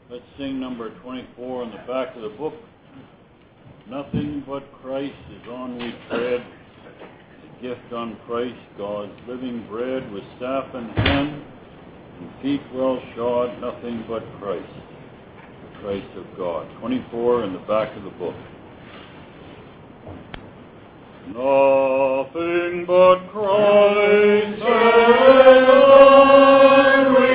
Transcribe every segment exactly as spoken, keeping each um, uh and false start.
Let's sing number twenty-four on the back of the book. Nothing but Christ is on we tread, the gift on Christ, God's living bread, with staff and hand, and feet well shod, nothing but Christ, the Christ of God. twenty-four in the back of the book. Nothing but Christ alone we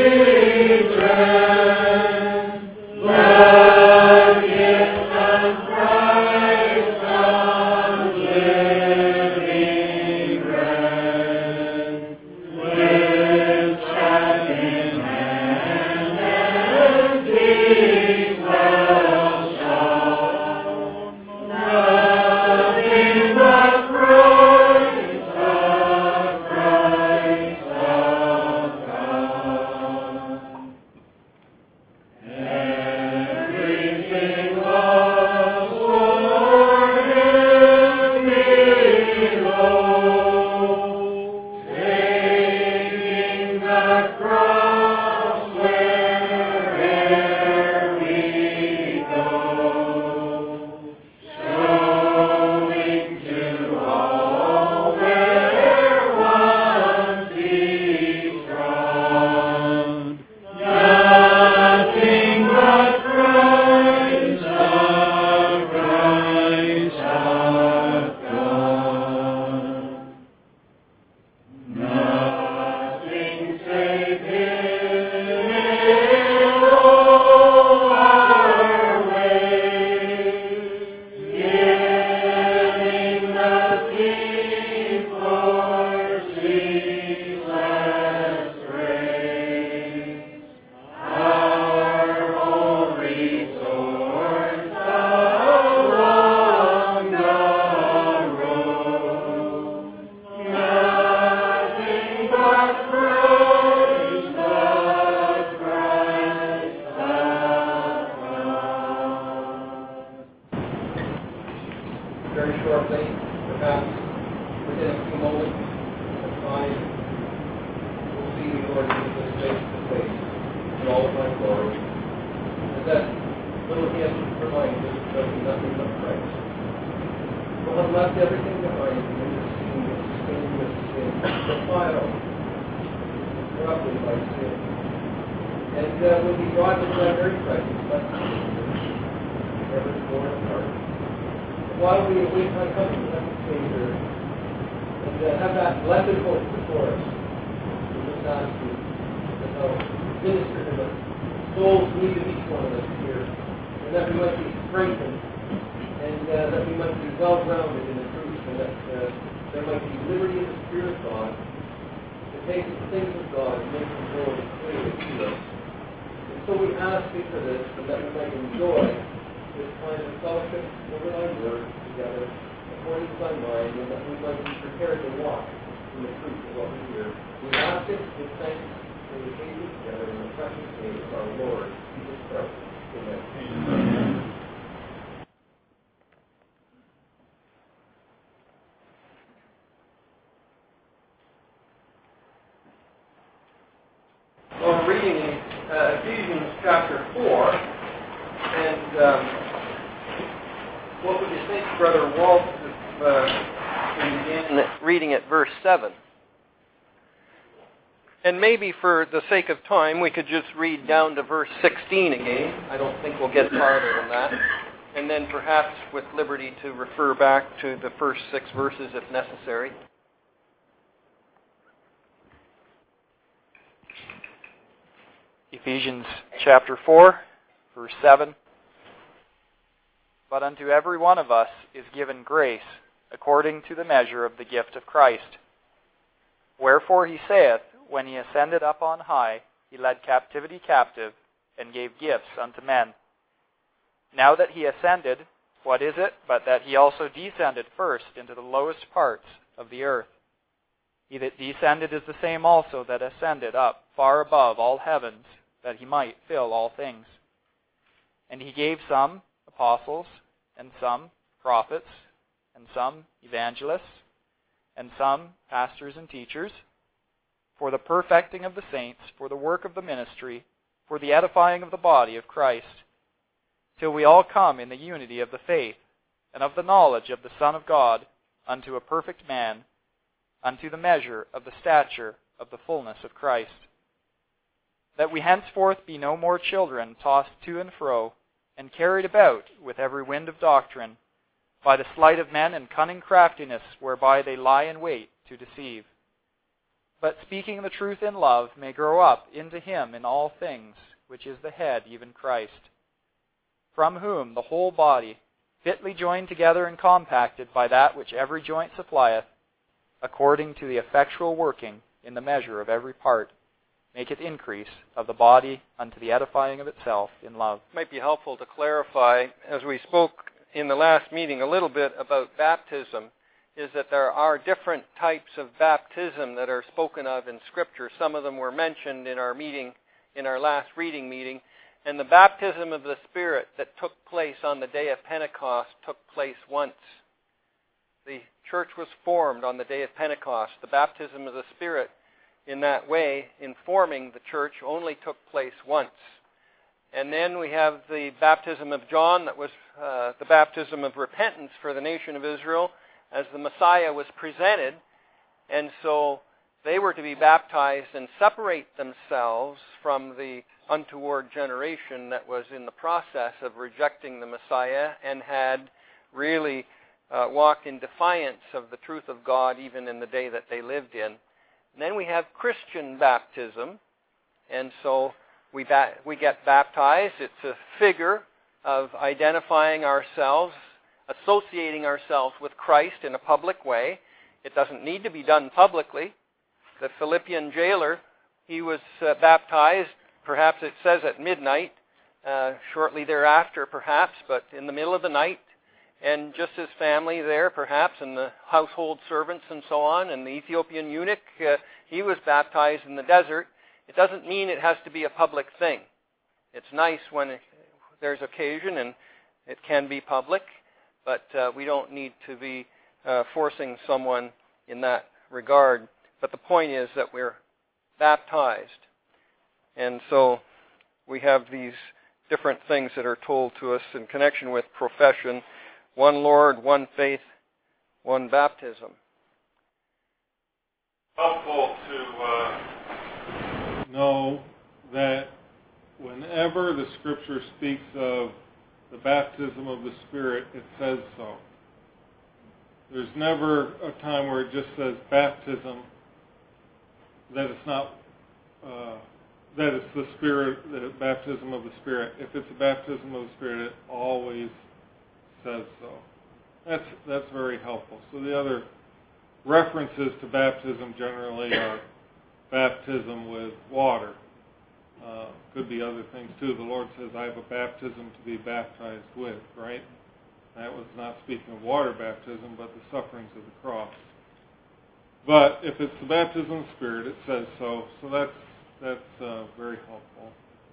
tread, the gift of Christ, God's living bread, with staff in hand and feet well shod. Nothing but Christ, the Christ of God. Everything was for Him below, taking the cross where'er we go, showing to all where once He trod. Nothing but Christ, the Christ of God. Nothing save Him in all our ways, giving the thief for ceaseless grace. Our only source along the road. Nothing but Christ, the Christ of God. Very shortly, perhaps within a few moments of time, we'll see the Lord Jesus face to face in all of my glory. And that little hymn reminds us that we nothing but Christ. We'll have left everything behind in this seamless, stainless sin, defiled, corrupted by sin. And uh, we'll be brought into that very presence, blessed never torn apart. While we await my coming, let us Savior, and uh, have that blessed hope before us. We just ask you to help minister to the souls need of each one of us here, and that we might be strengthened, and uh, that we might be well-grounded in the truth, and that uh, there might be liberty in the Spirit of God to take the things of God and make them known clearly to us. And so we ask you for this, and that we might enjoy this kind of fellowship over thy word together, according to thy mind, and that we might be prepared to walk in the truth of what we hear. We ask it with thanks and we take it together in the precious name of our Lord Jesus Christ. Amen. Amen. Well, we're reading in uh, Ephesians chapter four, and um, what would you think, Brother Walt, if uh, we begin reading at verse seven? And maybe for the sake of time, we could just read down to verse sixteen again. I don't think we'll get farther than that. And then perhaps with liberty to refer back to the first six verses if necessary. Ephesians chapter four, verse seven. But unto every one of us is given grace, according to the measure of the gift of Christ. Wherefore he saith, when he ascended up on high, he led captivity captive, and gave gifts unto men. Now that he ascended, what is it but that he also descended first into the lowest parts of the earth? He that descended is the same also that ascended up far above all heavens, that he might fill all things. And he gave some apostles, and some prophets, and some evangelists, and some pastors and teachers, for the perfecting of the saints, for the work of the ministry, for the edifying of the body of Christ, till we all come in the unity of the faith, and of the knowledge of the Son of God, unto a perfect man, unto the measure of the stature of the fullness of Christ. That we henceforth be no more children, tossed to and fro, and carried about with every wind of doctrine, by the sleight of men and cunning craftiness whereby they lie in wait to deceive. But speaking the truth in love may grow up into him in all things, which is the head, even Christ, from whom the whole body, fitly joined together and compacted by that which every joint supplieth, according to the effectual working in the measure of every part, maketh increase of the body unto the edifying of itself in love. It might be helpful to clarify, as we spoke in the last meeting a little bit about baptism, is that there are different types of baptism that are spoken of in Scripture. Some of them were mentioned in our meeting, in our last reading meeting. And the baptism of the Spirit that took place on the day of Pentecost took place once. The church was formed on the day of Pentecost. The baptism of the Spirit in that way, in forming the church, only took place once. And then we have the baptism of John that was uh, the baptism of repentance for the nation of Israel as the Messiah was presented. And so they were to be baptized and separate themselves from the untoward generation that was in the process of rejecting the Messiah and had really uh, walked in defiance of the truth of God even in the day that they lived in. And then we have Christian baptism, and so we ba- we get baptized. It's a figure of identifying ourselves, associating ourselves with Christ in a public way. It doesn't need to be done publicly. The Philippian jailer, he was uh, baptized, perhaps it says at midnight, uh, shortly thereafter perhaps, but in the middle of the night, and just his family there perhaps, and the household servants and so on, and the Ethiopian eunuch, uh, he was baptized in the desert. It doesn't mean it has to be a public thing. It's nice when there's occasion and it can be public, but uh, we don't need to be uh, forcing someone in that regard. But the point is that we're baptized. And so we have these different things that are told to us in connection with profession. One Lord, one faith, one baptism. Helpful to uh, know that whenever the Scripture speaks of the baptism of the Spirit, it says so. There's never a time where it just says baptism, that it's not, uh, that it's the Spirit, the baptism of the Spirit. If it's a baptism of the Spirit, it always says so. That's that's very helpful. So the other references to baptism generally are baptism with water. Uh, could be other things too. The Lord says, I have a baptism to be baptized with, right? That was not speaking of water baptism, but the sufferings of the cross. But if it's the baptism of the Spirit, it says so. So that's that's uh, very helpful.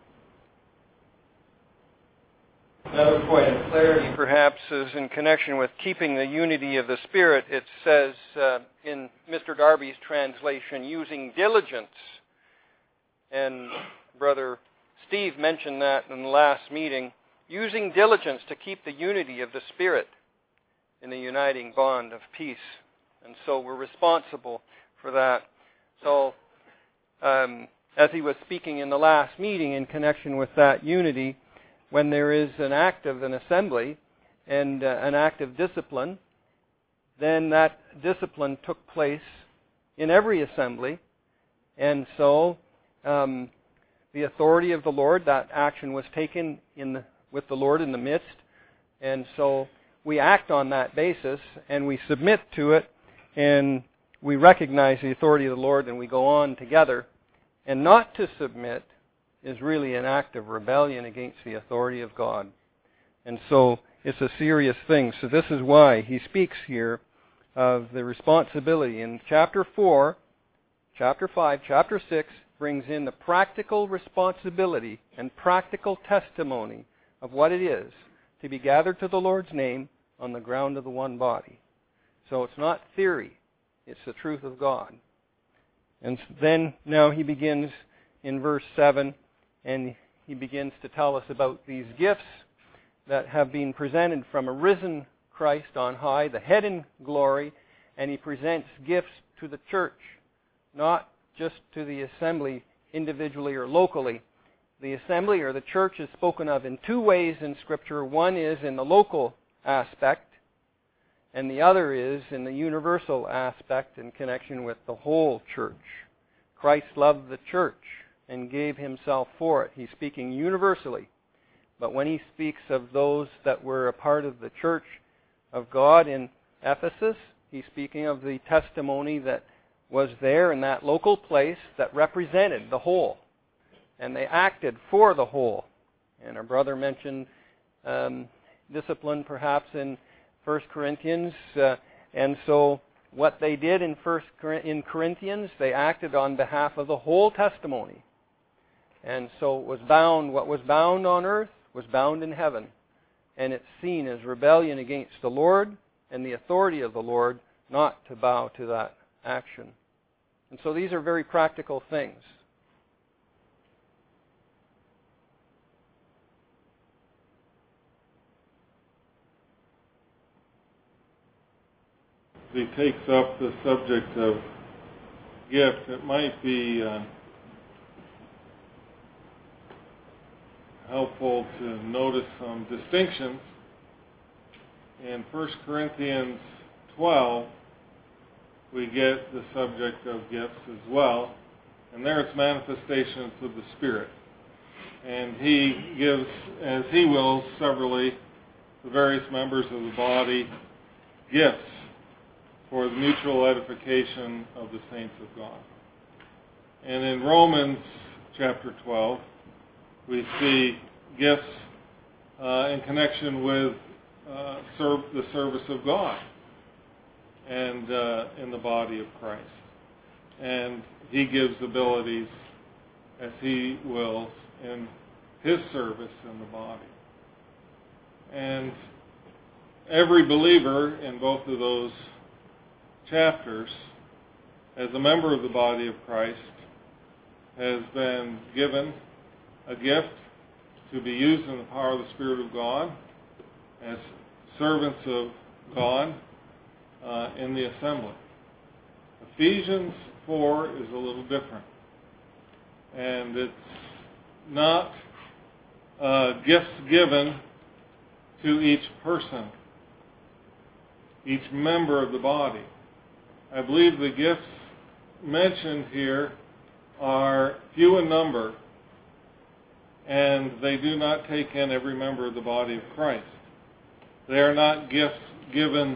Another point of clarity, perhaps, is in connection with keeping the unity of the Spirit. It says uh, in Mister Darby's translation, using diligence. And Brother Steve mentioned that in the last meeting. Using diligence to keep the unity of the Spirit in the uniting bond of peace. And so we're responsible for that. So, um, as he was speaking in the last meeting in connection with that unity, when there is an act of an assembly and uh, an act of discipline, then that discipline took place in every assembly. And so, um, the authority of the Lord, that action was taken in the, with the Lord in the midst. And so we act on that basis and we submit to it and we recognize the authority of the Lord and we go on together. And not to submit is really an act of rebellion against the authority of God. And so it's a serious thing. So this is why he speaks here of the responsibility. In chapter four, chapter five, chapter six brings in the practical responsibility and practical testimony of what it is to be gathered to the Lord's name on the ground of the one body. So it's not theory. It's the truth of God. And then now he begins in verse seven, and he begins to tell us about these gifts that have been presented from a risen Christ on high, the head in glory, and he presents gifts to the church, not just to the assembly individually or locally. The assembly or the church is spoken of in two ways in Scripture. One is in the local aspect, and the other is in the universal aspect in connection with the whole church. Christ loved the church and gave himself for it. He's speaking universally. But when he speaks of those that were a part of the church of God in Ephesus, he's speaking of the testimony that was there in that local place that represented the whole. And they acted for the whole. And our brother mentioned um, discipline perhaps in First Corinthians. Uh, and so what they did in First in Corinthians, they acted on behalf of the whole testimony. And so it was bound, what was bound on earth was bound in heaven. And it's seen as rebellion against the Lord and the authority of the Lord not to bow to that action. And so these are very practical things. He takes up the subject of gift. It might be uh, helpful to notice some distinctions. In First Corinthians twelve, we get the subject of gifts as well, and there it's manifestations of the Spirit. And he gives, as he wills, severally, the various members of the body gifts for the mutual edification of the saints of God. And in Romans chapter twelve, we see gifts uh, in connection with uh, serve, the service of God and uh, in the body of Christ. And he gives abilities as he wills in his service in the body. And every believer in both of those chapters, as a member of the body of Christ, has been given a gift to be used in the power of the Spirit of God as servants of God uh, in the assembly. Ephesians four is a little different. And it's not uh, gifts given to each person, each member of the body. I believe the gifts mentioned here are few in number, and they do not take in every member of the body of Christ. They are not gifts given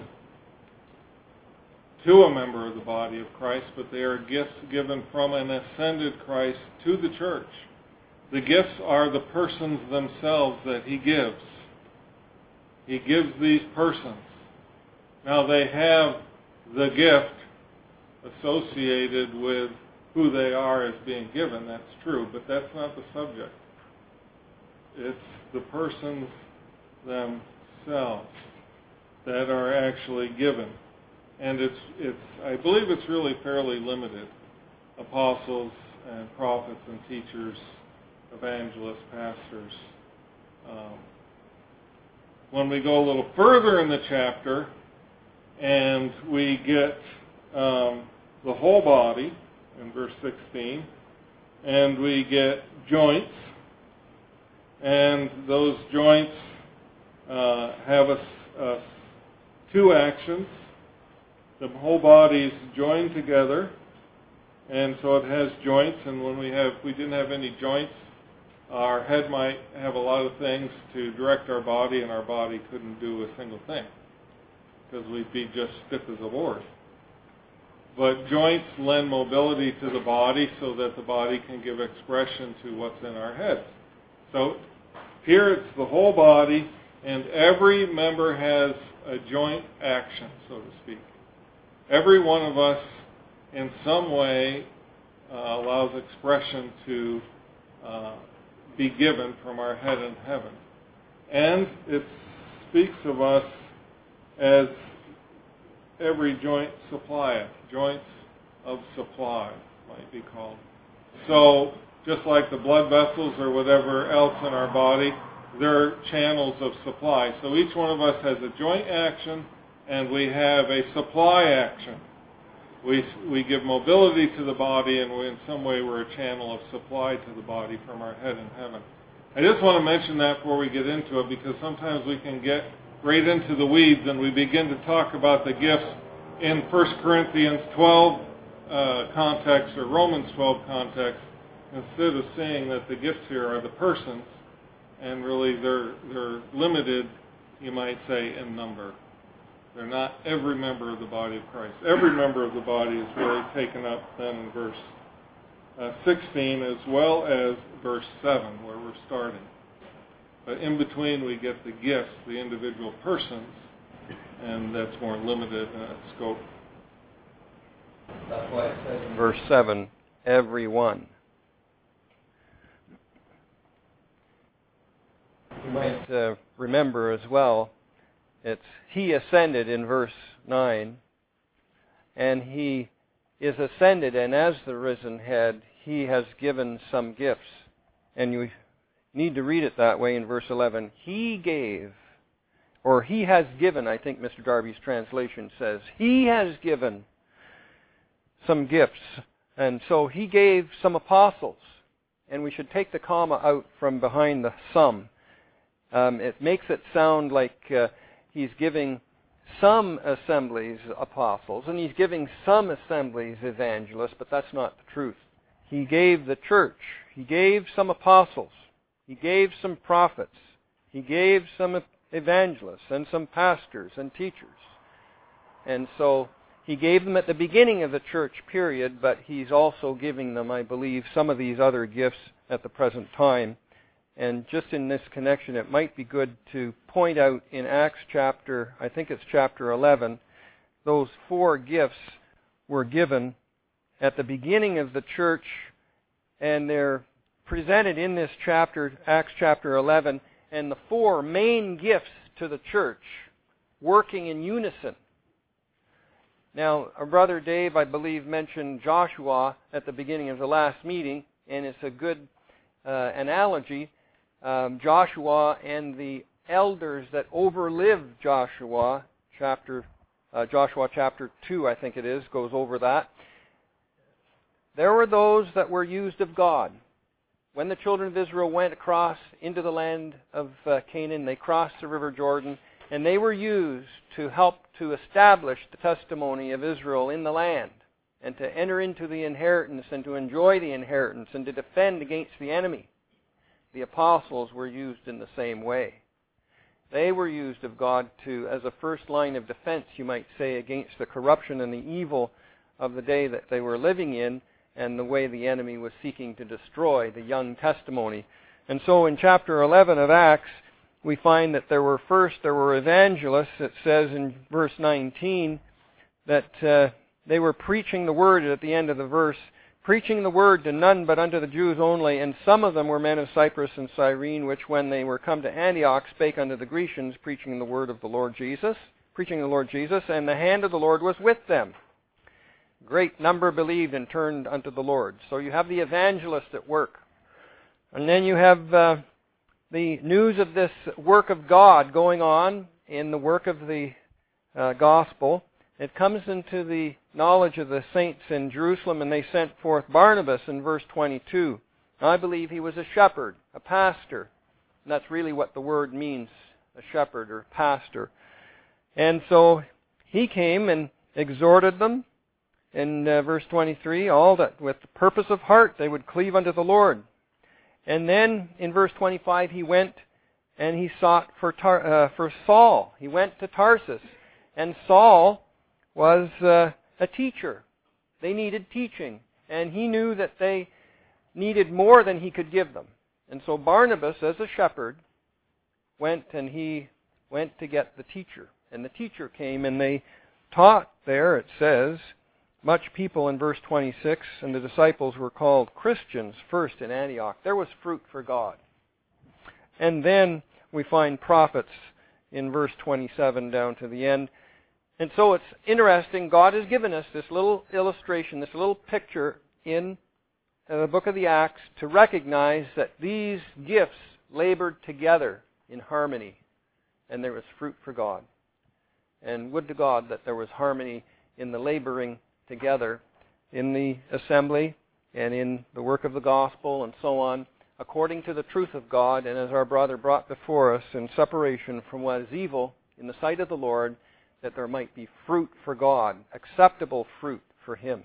to a member of the body of Christ, but they are gifts given from an ascended Christ to the church. The gifts are the persons themselves that he gives. He gives these persons. Now they have the gift associated with who they are as being given, that's true, but that's not the subject. It's the persons themselves that are actually given. And it's, it's I believe it's really fairly limited. Apostles and prophets and teachers, evangelists, pastors. Um, when we go a little further in the chapter and we get um, the whole body in verse sixteen, and we get joints, and those joints uh, have a, a, two actions. The whole body is joined together, and so it has joints. And when we have, if we didn't have any joints, our head might have a lot of things to direct our body, and our body couldn't do a single thing because we'd be just stiff as a board. But joints lend mobility to the body so that the body can give expression to what's in our heads. So here it's the whole body, and every member has a joint action, so to speak. Every one of us, in some way, uh, allows expression to uh, be given from our head in heaven. And it speaks of us as every joint supplieth. Joints of supply might be called. So just like the blood vessels or whatever else in our body, they're channels of supply. So each one of us has a joint action, and we have a supply action. We we give mobility to the body, and we, in some way we're a channel of supply to the body from our head in heaven. I just want to mention that before we get into it, because sometimes we can get right into the weeds and we begin to talk about the gifts in First Corinthians twelve uh, context or Romans twelve context, instead of saying that the gifts here are the persons, and really they're they're limited, you might say, in number. They're not every member of the body of Christ. Every member of the body is really taken up then in verse uh, sixteen, as well as verse seven, where we're starting. But in between we get the gifts, the individual persons, and that's more limited in its scope. That's why it says in Verse seven, every one. You might uh, remember as well, it's he ascended in verse nine, and he is ascended, and as the risen head, he has given some gifts. And you need to read it that way in verse eleven. He gave, or he has given, I think Mister Darby's translation says, he has given some gifts. And so he gave some apostles, and we should take the comma out from behind the some. Um, it makes it sound like uh, he's giving some assemblies apostles, and he's giving some assemblies evangelists, but that's not the truth. He gave the church, he gave some apostles, he gave some prophets, he gave some evangelists, and some pastors and teachers. And so he gave them at the beginning of the church period, but he's also giving them, I believe, some of these other gifts at the present time. And just in this connection, it might be good to point out in Acts chapter, I think it's chapter eleven, those four gifts were given at the beginning of the church, and they're presented in this chapter, Acts chapter eleven, and the four main gifts to the church working in unison. Now, our brother Dave, I believe, mentioned Joshua at the beginning of the last meeting, and it's a good uh, analogy. Um, Joshua and the elders that overlived Joshua, chapter uh, Joshua chapter two, I think it is, goes over that. There were those that were used of God. When the children of Israel went across into the land of uh, Canaan, they crossed the river Jordan, and they were used to help to establish the testimony of Israel in the land, and to enter into the inheritance, and to enjoy the inheritance, and to defend against the enemy. The apostles were used in the same way. They were used of God to, as a first line of defense, you might say, against the corruption and the evil of the day that they were living in, and the way the enemy was seeking to destroy the young testimony. And so in chapter eleven of Acts, we find that there were first, there were evangelists. It says in verse nineteen that uh, they were preaching the word at the end of the verse, preaching the word to none but unto the Jews only, and some of them were men of Cyprus and Cyrene, which when they were come to Antioch spake unto the Grecians, preaching the word of the Lord Jesus, preaching the Lord Jesus, and the hand of the Lord was with them. Great number believed and turned unto the Lord. So you have the evangelist at work. And then you have uh, the news of this work of God going on in the work of the uh, gospel. It comes into the knowledge of the saints in Jerusalem, and they sent forth Barnabas in verse twenty-two. I believe he was a shepherd, a pastor. And that's really what the word means, a shepherd or pastor. And so he came and exhorted them in uh, verse twenty-three, all that with the purpose of heart they would cleave unto the Lord. And then in verse twenty-five he went and he sought for Tar- uh, for Saul. He went to Tarsus, and Saul was uh, a teacher. They needed teaching, and he knew that they needed more than he could give them. And so Barnabas, as a shepherd, went and he went to get the teacher. And the teacher came, and they taught there, it says, much people in verse twenty-six, and the disciples were called Christians first in Antioch. There was fruit for God. And then we find prophets in verse twenty-seven down to the end. And so it's interesting, God has given us this little illustration, this little picture in uh, the book of the Acts to recognize that these gifts labored together in harmony, and there was fruit for God. And would to God that there was harmony in the laboring together in the assembly and in the work of the gospel and so on, according to the truth of God, and as our brother brought before us, in separation from what is evil in the sight of the Lord, that there might be fruit for God, acceptable fruit for Him.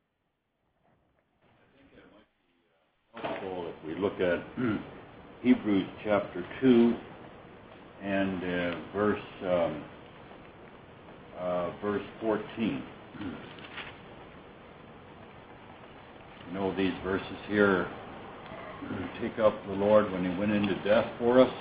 I think it might be helpful if we look at Hebrews chapter two and uh, verse um, uh, verse fourteen. You know, these verses here take up the Lord when He went into death for us.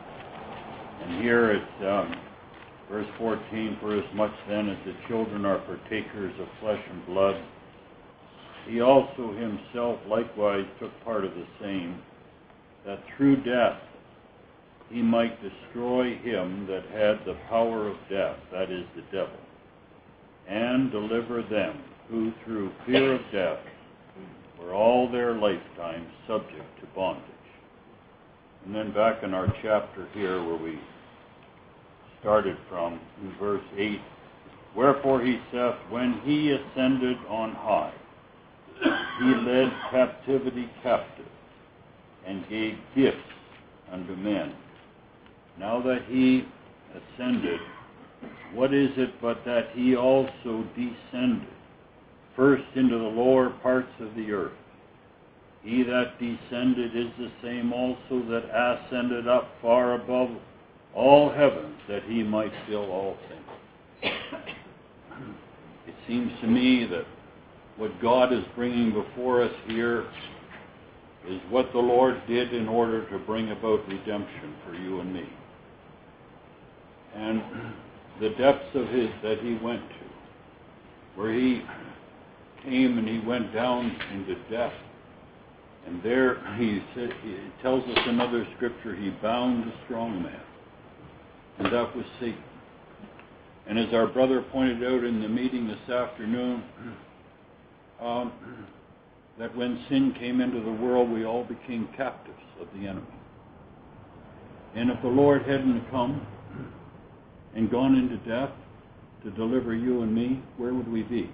And here it's um, verse fourteen, for as much then as the children are partakers of flesh and blood, He also Himself likewise took part of the same, that through death He might destroy him that had the power of death, that is, the devil, and deliver them who through fear of death were all their lifetime subject to bondage. And then back in our chapter here where we started from, in verse eight, wherefore He saith, when He ascended on high, He led captivity captive, and gave gifts unto men. Now that He ascended, what is it but that He also descended first into the lower parts of the earth? He that descended is the same also that ascended up far above all heavens, that He might fill all things. It seems to me that what God is bringing before us here is what the Lord did in order to bring about redemption for you and me. And the depths of His that He went to, where He came and He went down into death. And there He, said, he tells us in another scripture, He bound the strong man. And that was Satan. And as our brother pointed out in the meeting this afternoon, um, that when sin came into the world, we all became captives of the enemy. And if the Lord hadn't come and gone into death to deliver you and me, where would we be?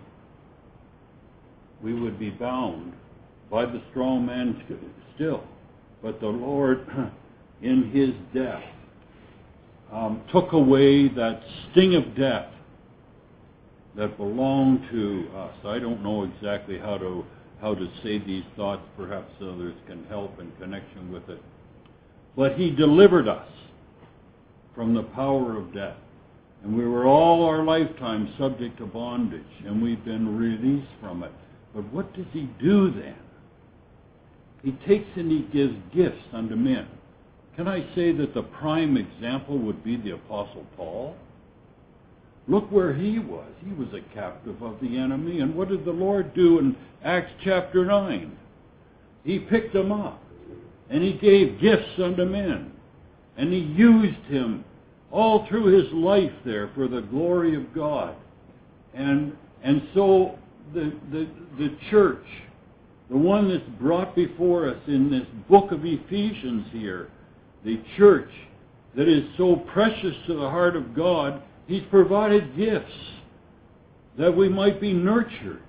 We would be bound by the strong man still. But the Lord, in His death, um, took away that sting of death that belonged to us. I don't know exactly how to how to say these thoughts. Perhaps others can help in connection with it. But He delivered us from the power of death. And we were all our lifetime subject to bondage, and we've been released from it. But what does He do then? He takes and He gives gifts unto men. Can I say that the prime example would be the Apostle Paul? Look where he was. He was a captive of the enemy. And what did the Lord do in Acts chapter nine? He picked him up, and He gave gifts unto men. And He used him all through his life there for the glory of God. And and so the the, the church, the one that's brought before us in this book of Ephesians here, the church that is so precious to the heart of God, He's provided gifts that we might be nurtured.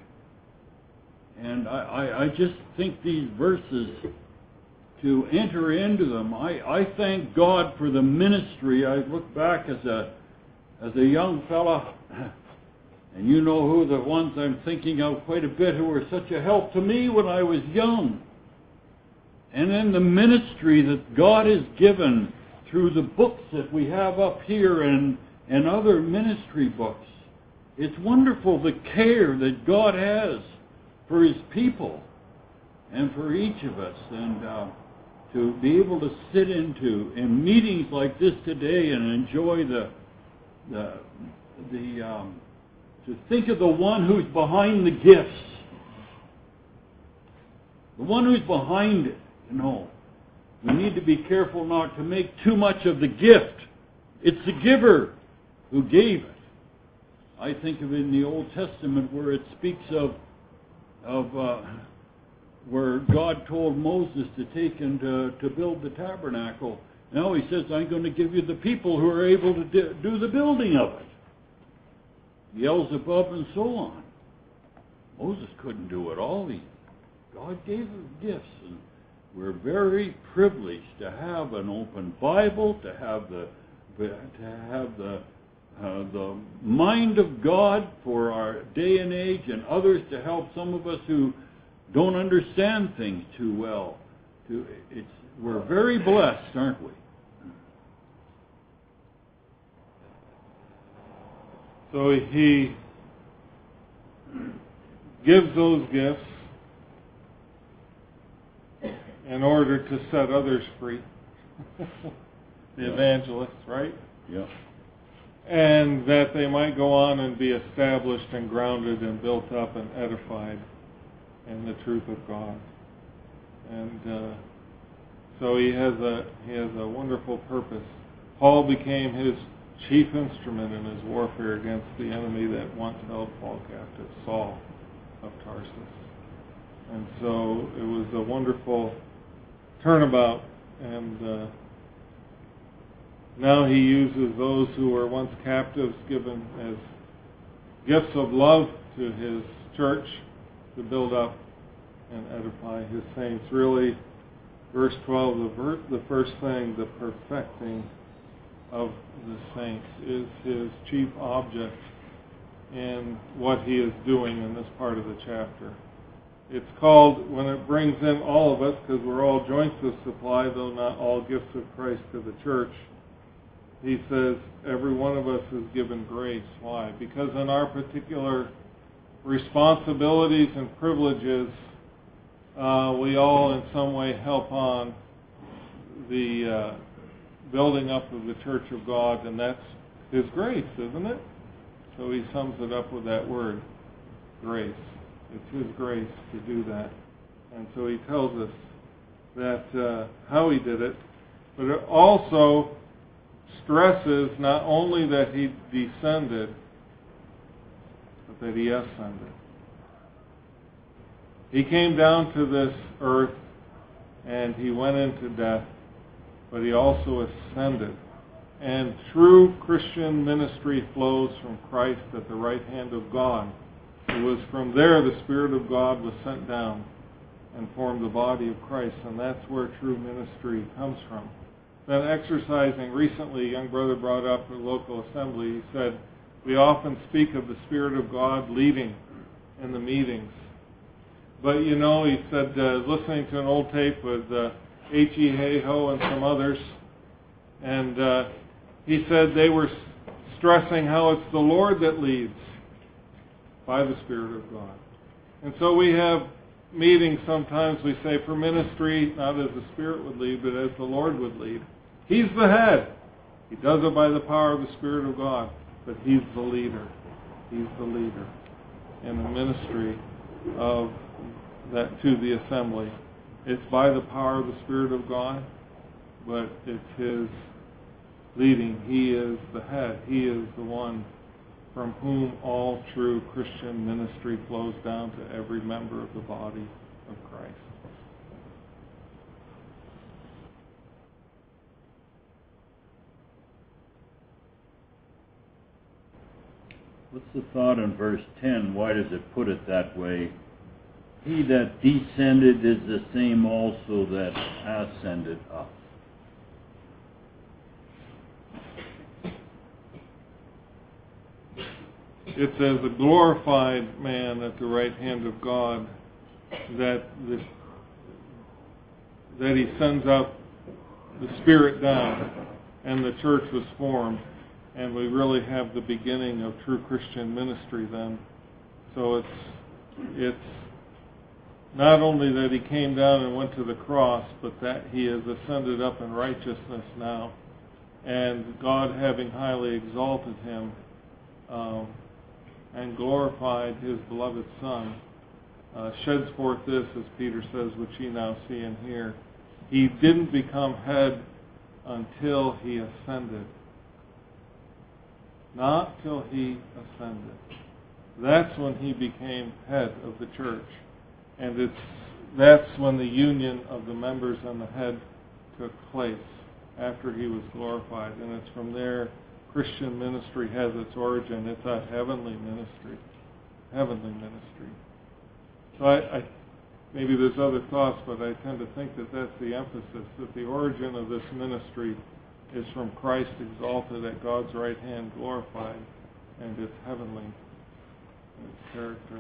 And I, I, I just think these verses, to enter into them, I, I thank God for the ministry. I look back as a as a young fella, and you know who the ones I'm thinking of quite a bit, who were such a help to me when I was young. And then the ministry that God has given through the books that we have up here and, and other ministry books. It's wonderful the care that God has for His people and for each of us. And uh, to be able to sit into in meetings like this today and enjoy the, the, the um, to think of the one who's behind the gifts. The one who's behind it. You know, we need to be careful not to make too much of the gift. It's the giver who gave it. I think of it in the Old Testament where it speaks of of uh, where God told Moses to take and to, to build the tabernacle. Now he says, I'm going to give you the people who are able to do, do the building of it. Beelzebub and so on. Moses couldn't do it all. He, God gave him gifts, and we're very privileged to have an open Bible, to have the to have the uh, the mind of God for our day and age, and others to help some of us who don't understand things too well. To it's we're very blessed, aren't we? So he gives those gifts in order to set others free. The evangelists, right? Yeah. And that they might go on and be established and grounded and built up and edified in the truth of God. And uh, so he has a he has a wonderful purpose. Paul became his chief instrument in his warfare against the enemy that once held Paul captive, Saul of Tarsus. And so it was a wonderful turnabout, and uh, now he uses those who were once captives given as gifts of love to his church to build up and edify his saints. Really, verse twelve, the, ver- the first thing, the perfecting of the saints, is his chief object in what he is doing in this part of the chapter. It's called, when it brings in all of us, because we're all joints of supply, though not all gifts of Christ to the church, he says every one of us is given grace. Why? Because in our particular responsibilities and privileges, uh, we all in some way help on the uh, building up of the church of God, and that's his grace, isn't it? So he sums it up with that word, grace. It's his grace to do that. And so he tells us that uh, how he did it, but it also stresses not only that he descended, but that he ascended. He came down to this earth and he went into death, but he also ascended. And true Christian ministry flows from Christ at the right hand of God. It was from there the Spirit of God was sent down and formed the body of Christ, and that's where true ministry comes from. Then exercising, recently a young brother brought up at a local assembly, he said, we often speak of the Spirit of God leading in the meetings. But you know, he said, uh, listening to an old tape with uh, H E Hay-Ho and some others, and uh, he said they were stressing how it's the Lord that leads by the Spirit of God. And so we have meetings sometimes, we say for ministry, not as the Spirit would lead, but as the Lord would lead. He's the head. He does it by the power of the Spirit of God, but he's the leader. He's the leader in the ministry of that to the assembly. It's by the power of the Spirit of God, but it's his leading. He is the head. He is the one from whom all true Christian ministry flows down to every member of the body of Christ. What's the thought in verse ten? Why does it put it that way? He that descended is the same also that ascended up. It's as a glorified man at the right hand of God that the, that he sends up the Spirit down and the church was formed, and we really have the beginning of true Christian ministry then. So it's it's not only that he came down and went to the cross, but that he has ascended up in righteousness now, and God having highly exalted him um, and glorified his beloved Son, uh, sheds forth this, as Peter says, which ye now see and hear. He didn't become head until he ascended. Not till he ascended. That's when he became head of the church. And it's that's when the union of the members and the head took place, after he was glorified. And it's from there Christian ministry has its origin. It's a heavenly ministry. Heavenly ministry. So I, I maybe there's other thoughts, but I tend to think that that's the emphasis, that the origin of this ministry is from Christ exalted at God's right hand, glorified, and it's heavenly in its character.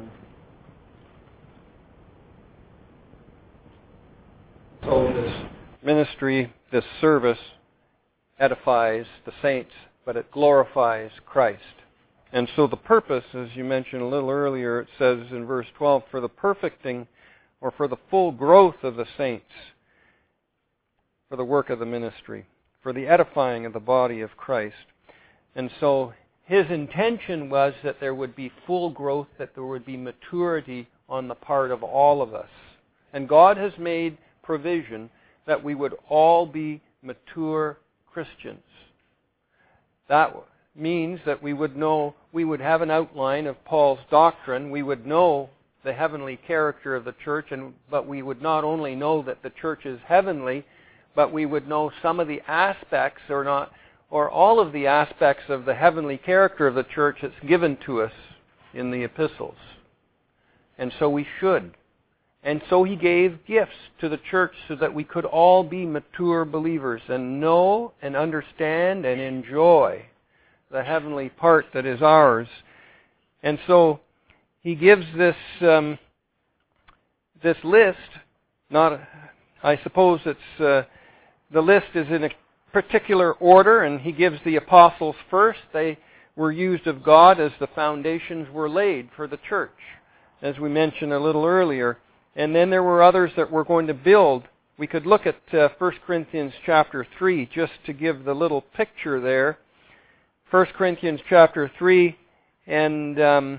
So this ministry, this service, edifies the saints, but it glorifies Christ. And so the purpose, as you mentioned a little earlier, it says in verse twelve, for the perfecting or for the full growth of the saints, for the work of the ministry, for the edifying of the body of Christ. And so his intention was that there would be full growth, that there would be maturity on the part of all of us. And God has made provision that we would all be mature Christians. That means that we would know, we would have an outline of Paul's doctrine, we would know the heavenly character of the church, and but we would not only know that the church is heavenly, but we would know some of the aspects, or not, or all of the aspects of the heavenly character of the church that's given to us in the epistles. And so we should. And so he gave gifts to the church so that we could all be mature believers and know and understand and enjoy the heavenly part that is ours. And so he gives this um, this list. Not, I suppose it's uh, the list is in a particular order, and he gives the apostles first. They were used of God as the foundations were laid for the church, as we mentioned a little earlier. And then there were others that were going to build. We could look at uh, First Corinthians chapter three just to give the little picture there. First Corinthians chapter three, and um,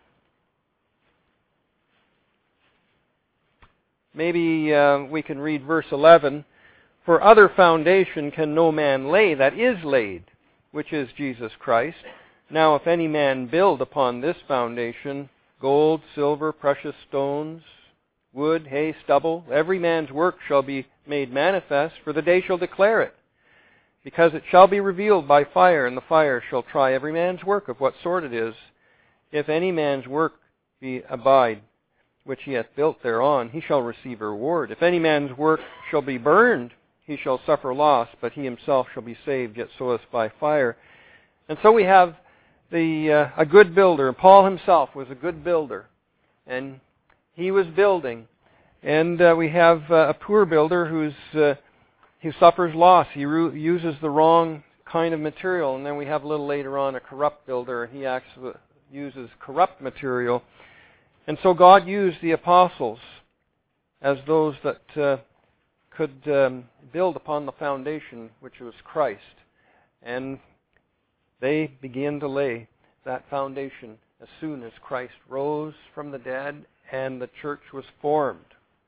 maybe uh, we can read verse eleven. For other foundation can no man lay that is laid, which is Jesus Christ. Now if any man build upon this foundation, gold, silver, precious stones, wood, hay, stubble, every man's work shall be made manifest, for the day shall declare it. Because it shall be revealed by fire, and the fire shall try every man's work of what sort it is. If any man's work be abide, which he hath built thereon, he shall receive a reward. If any man's work shall be burned, he shall suffer loss, but he himself shall be saved, yet so as by fire. And so we have the uh, a good builder. Paul himself was a good builder, and he was building. And uh, we have uh, a poor builder who's uh, who suffers loss. He re- uses the wrong kind of material. And then we have a little later on a corrupt builder, and he actually uses corrupt material. And so God used the apostles as those that uh, could um, build upon the foundation, which was Christ. And they began to lay that foundation as soon as Christ rose from the dead and the church was formed.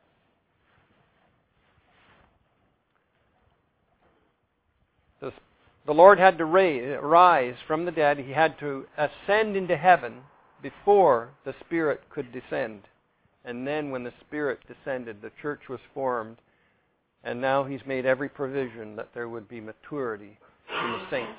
The, the Lord had to rise from the dead. He had to ascend into heaven before the Spirit could descend. And then when the Spirit descended, the church was formed. And now He's made every provision that there would be maturity in the saints.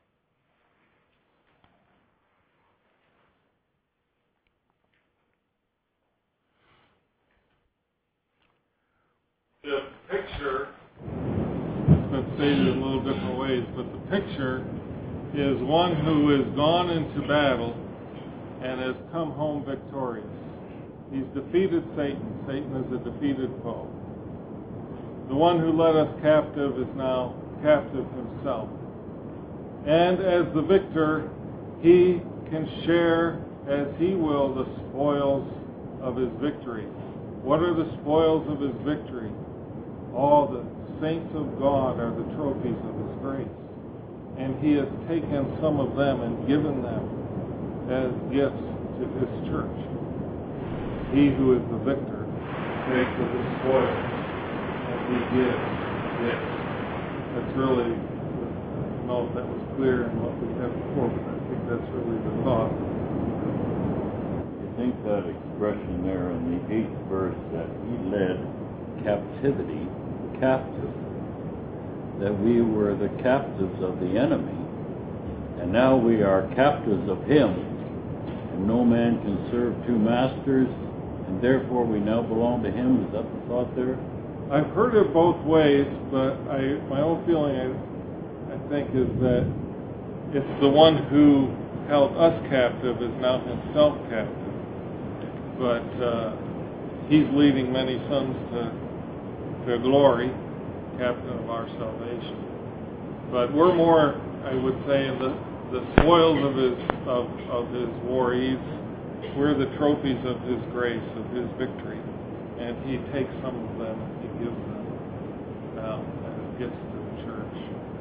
The picture, it's been stated in a little different ways, but the picture is one who has gone into battle and has come home victorious. He's defeated Satan. Satan is a defeated foe. The one who led us captive is now captive himself. And as the victor, he can share as he will the spoils of his victory. What are the spoils of his victory? All the saints of God are the trophies of His grace. And He has taken some of them and given them as gifts to His church. He who is the victor takes of the spoils and He gives gifts. That's really, I don't know if that was clear in what we had before, but I think that's really the thought. think that expression there in the eighth verse, that he led captivity captive, that we were the captives of the enemy, and now we are captives of him, and no man can serve two masters, and therefore we now belong to him. Is that the thought there? I've heard it both ways, but I, my own feeling, I, I think, is that it's the one who held us captive is now himself captive. But uh, he's leading many sons to, to glory, captain of our salvation. But we're more, I would say, in the, the spoils of his of, of his war. He's, we're the trophies of his grace, of his victory. And he takes some of them and he gives them now as gifts to the church.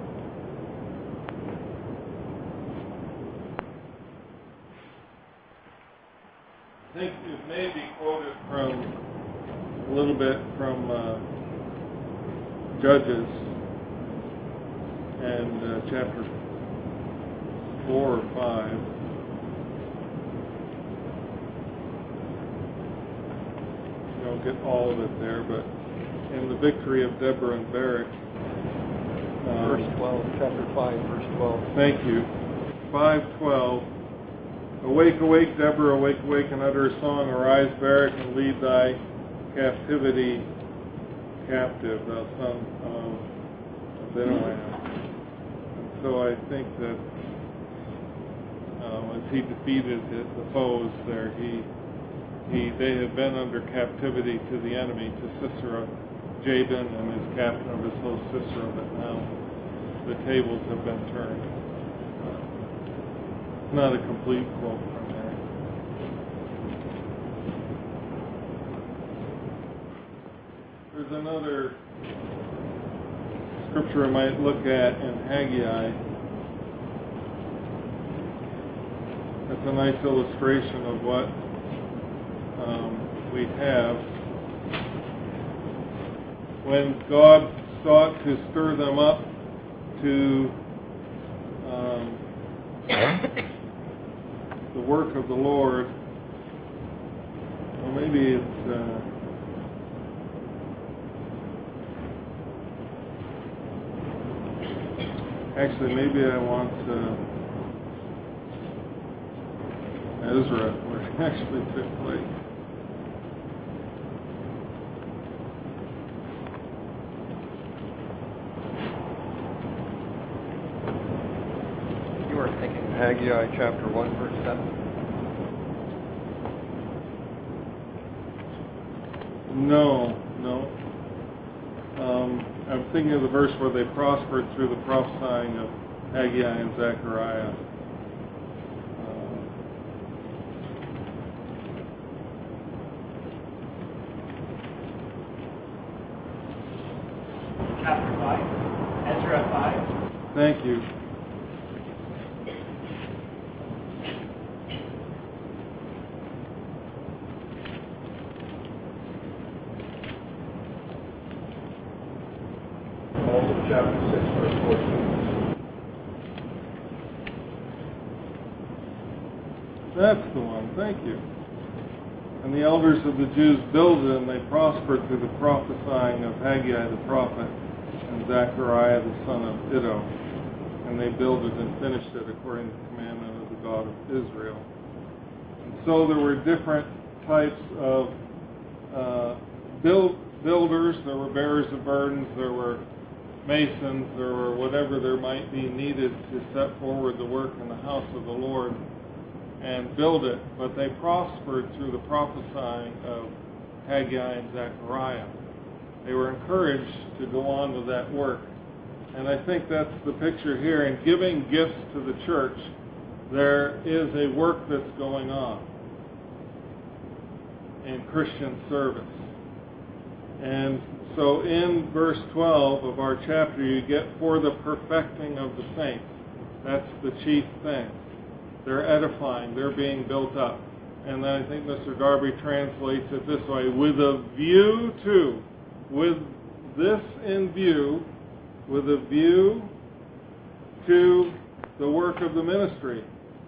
I think it may be quoted from a little bit from uh, Judges and uh, chapter four or five. You don't get all of it there, but in the victory of Deborah and Barak, uh, verse twelve, chapter five, verse twelve. Thank you. five twelve. Awake, awake, Deborah, awake, awake, and utter a song. Arise, Barak, and lead thy captivity captive, thou son of Abinoam. And so I think that um, as he defeated the foes there, he he they had been under captivity to the enemy, to Sisera, Jabin, and his captain of his host Sisera, but now the tables have been turned. It's not a complete quote from there. There's another scripture I might look at in Haggai. That's a nice illustration of what um, we have. When God sought to stir them up to um, the work of the Lord, well, maybe it's uh, actually maybe I want uh, Ezra, where it actually took place. You were thinking Haggai chapter one, verse seven? No, no. Um, I'm thinking of the verse where they prospered through the prophesying of Haggai and Zechariah. Chapter five, Ezra five. Thank you. Also chapter six, verse fourteen. That's the one. Thank you. And the elders of the Jews builded, and they prospered through the prophesying of Haggai the prophet and Zechariah the son of Iddo. And they builded and finished it according to the commandment of the God of Israel. And so there were different types of uh, build, builders. There were bearers of burdens. There were masons. There were whatever there might be needed to set forward the work in the house of the Lord and build it. But they prospered through the prophesying of Haggai and Zechariah. They were encouraged to go on with that work. And I think that's the picture here. In giving gifts to the church, there is a work that's going on in Christian service. And so in verse twelve of our chapter, you get for the perfecting of the saints. That's the chief thing. They're edifying. They're being built up. And then I think Mister Darby translates it this way: with a view to, with this in view, with a view to the work of the ministry.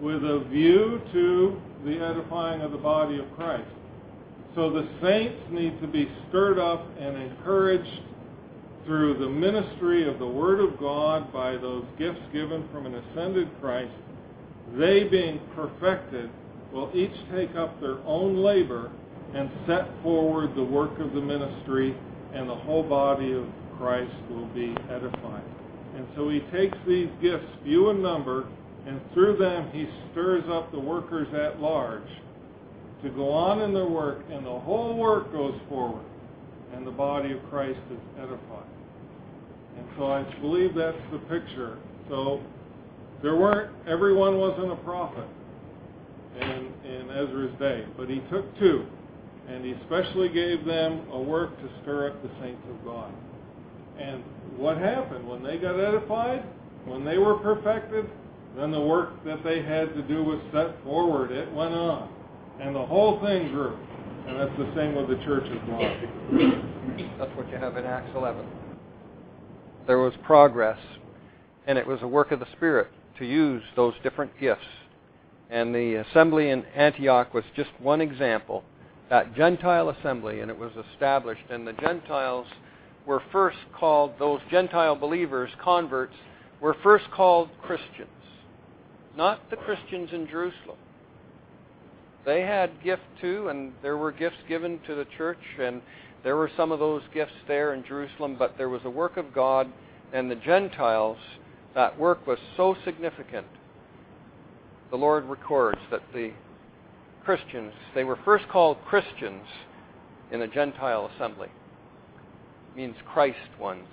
with a view to the edifying of the body of Christ. So the saints need to be stirred up and encouraged through the ministry of the Word of God by those gifts given from an ascended Christ. They, being perfected, will each take up their own labor and set forward the work of the ministry, and the whole body of Christ will be edified. And so he takes these gifts, few in number, and through them he stirs up the workers at large to go on in their work, and the whole work goes forward, and the body of Christ is edified. And so I believe that's the picture. So there weren't, everyone wasn't a prophet in, in Ezra's day, but he took two, and he especially gave them a work to stir up the saints of God. And what happened? When they got edified, when they were perfected, then the work that they had to do was set forward. It went on. And the whole thing grew. And that's the same with the church as well. That's what you have in Acts eleven. There was progress, and it was a work of the Spirit to use those different gifts. And the assembly in Antioch was just one example, that Gentile assembly, and it was established. And the Gentiles were first called, those Gentile believers, converts, were first called Christians, not the Christians in Jerusalem. They had gift too, and there were gifts given to the church, and there were some of those gifts there in Jerusalem, but there was a work of God, and the Gentiles, that work was so significant. The Lord records that the Christians, they were first called Christians in the Gentile assembly. It means Christ ones.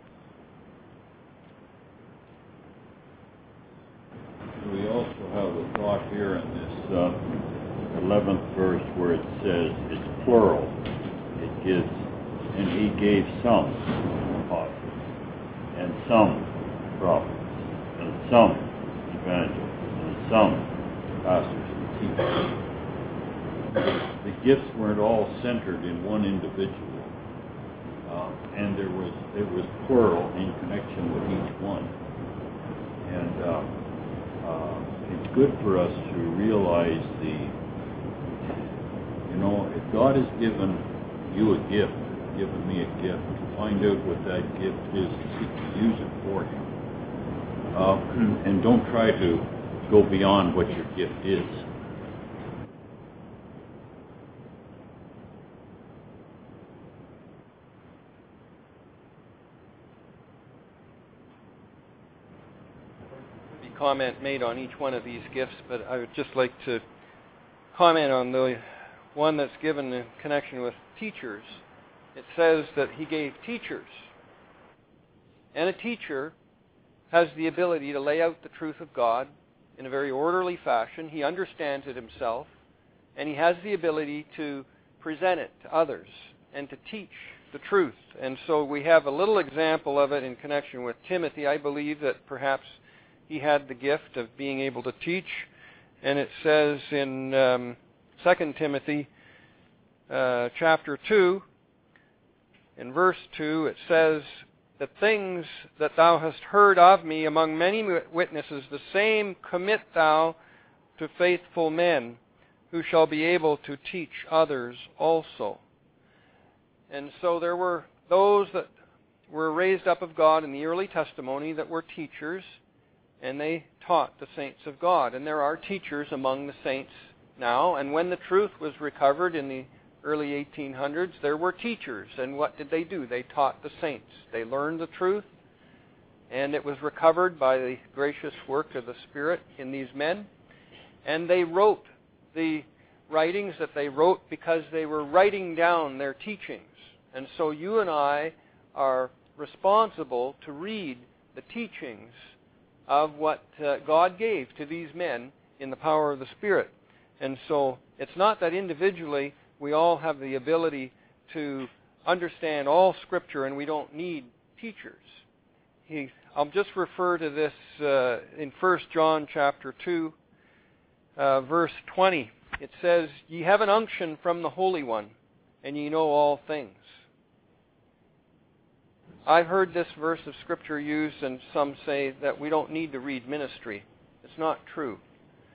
We also have a thought here in this uh, eleventh verse where it says it's plural. It gives, and he gave some apostles, and some prophets, and some evangelists, and some pastors and teachers. The gifts weren't all centered in one individual. Uh, and there was it was plural in connection with each one. And uh, uh, it's good for us to realize the, you know, if God has given you a gift, given me a gift, to find out what that gift is and seek to use it for Him. Uh, and don't try to go beyond what your gift is. Comment made on each one of these gifts, but I would just like to comment on the one that's given in connection with teachers. It says that he gave teachers. And a teacher has the ability to lay out the truth of God in a very orderly fashion. He understands it himself, and he has the ability to present it to others and to teach the truth. And so we have a little example of it in connection with Timothy. I believe that perhaps he had the gift of being able to teach, and it says in um, Second Timothy uh, chapter two, in verse two, it says, "The things that thou hast heard of me among many witnesses, the same commit thou to faithful men, who shall be able to teach others also." And so there were those that were raised up of God in the early testimony that were teachers, and they taught the saints of God. And there are teachers among the saints now. And when the truth was recovered in the early eighteen hundreds, there were teachers. And what did they do? They taught the saints. They learned the truth, and it was recovered by the gracious work of the Spirit in these men. And they wrote the writings that they wrote because they were writing down their teachings. And so you and I are responsible to read the teachings of what uh, God gave to these men in the power of the Spirit. And so it's not that individually we all have the ability to understand all Scripture and we don't need teachers. He, I'll just refer to this uh, in First John chapter two, uh, verse twenty. It says, "Ye have an unction from the Holy One, and ye know all things." I've heard this verse of Scripture used, and some say that we don't need to read ministry. It's not true.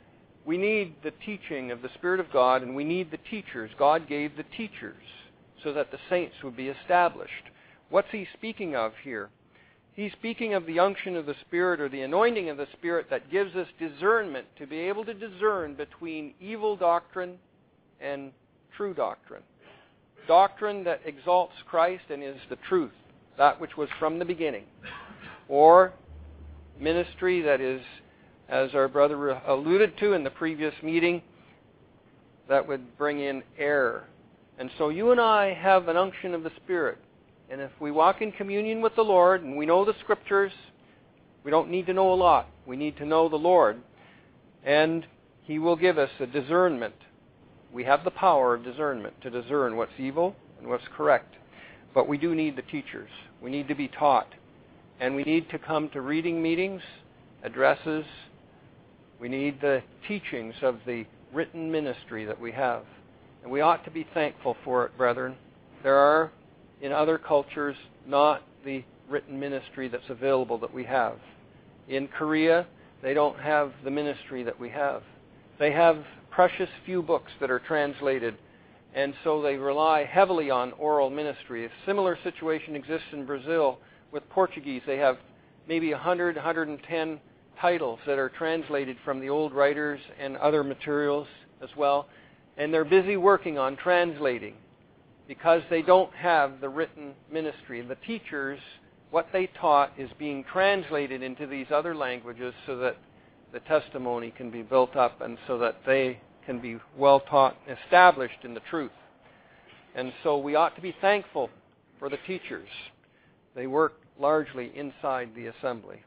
We need the teaching of the Spirit of God, and we need the teachers. God gave the teachers so that the saints would be established. What's he speaking of here? He's speaking of the unction of the Spirit, or the anointing of the Spirit, that gives us discernment to be able to discern between evil doctrine and true doctrine. Doctrine that exalts Christ and is the truth, that which was from the beginning. Or ministry that is, as our brother alluded to in the previous meeting, that would bring in error. And so you and I have an unction of the Spirit. And if we walk in communion with the Lord and we know the Scriptures, we don't need to know a lot. We need to know the Lord. And He will give us a discernment. We have the power of discernment to discern what's evil and what's correct. But we do need the teachers. We need to be taught. And we need to come to reading meetings, addresses. We need the teachings of the written ministry that we have. And we ought to be thankful for it, brethren. There are, in other cultures, not the written ministry that's available that we have. In Korea, they don't have the ministry that we have. They have precious few books that are translated, and so they rely heavily on oral ministry. A similar situation exists in Brazil with Portuguese. They have maybe one hundred, one hundred ten titles that are translated from the old writers and other materials as well, and they're busy working on translating because they don't have the written ministry. The teachers, what they taught is being translated into these other languages so that the testimony can be built up and so that they can be well taught and established in the truth. And so we ought to be thankful for the teachers. They work largely inside the assembly.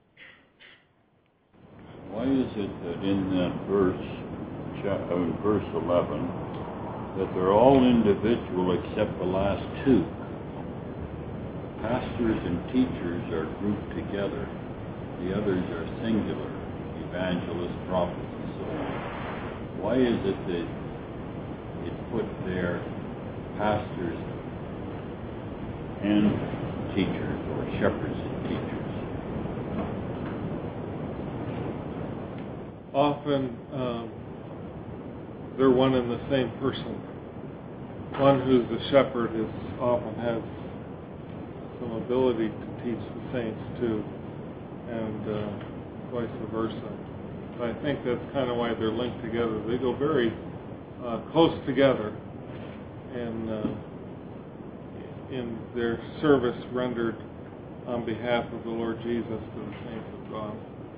Why is it that in that verse, chapter, in verse eleven, that they're all individual except the last two? Pastors and teachers are grouped together. The others are singular, evangelists, prophets, and so on. Why is it that it's put there, pastors and teachers, or shepherds and teachers? Often um, they're one and the same person. One who's a shepherd is often has some ability to teach the saints too, and uh, vice versa. So I think that's kind of why they're linked together. They go very uh, close together in, uh, in their service rendered on behalf of the Lord Jesus to the saints of God.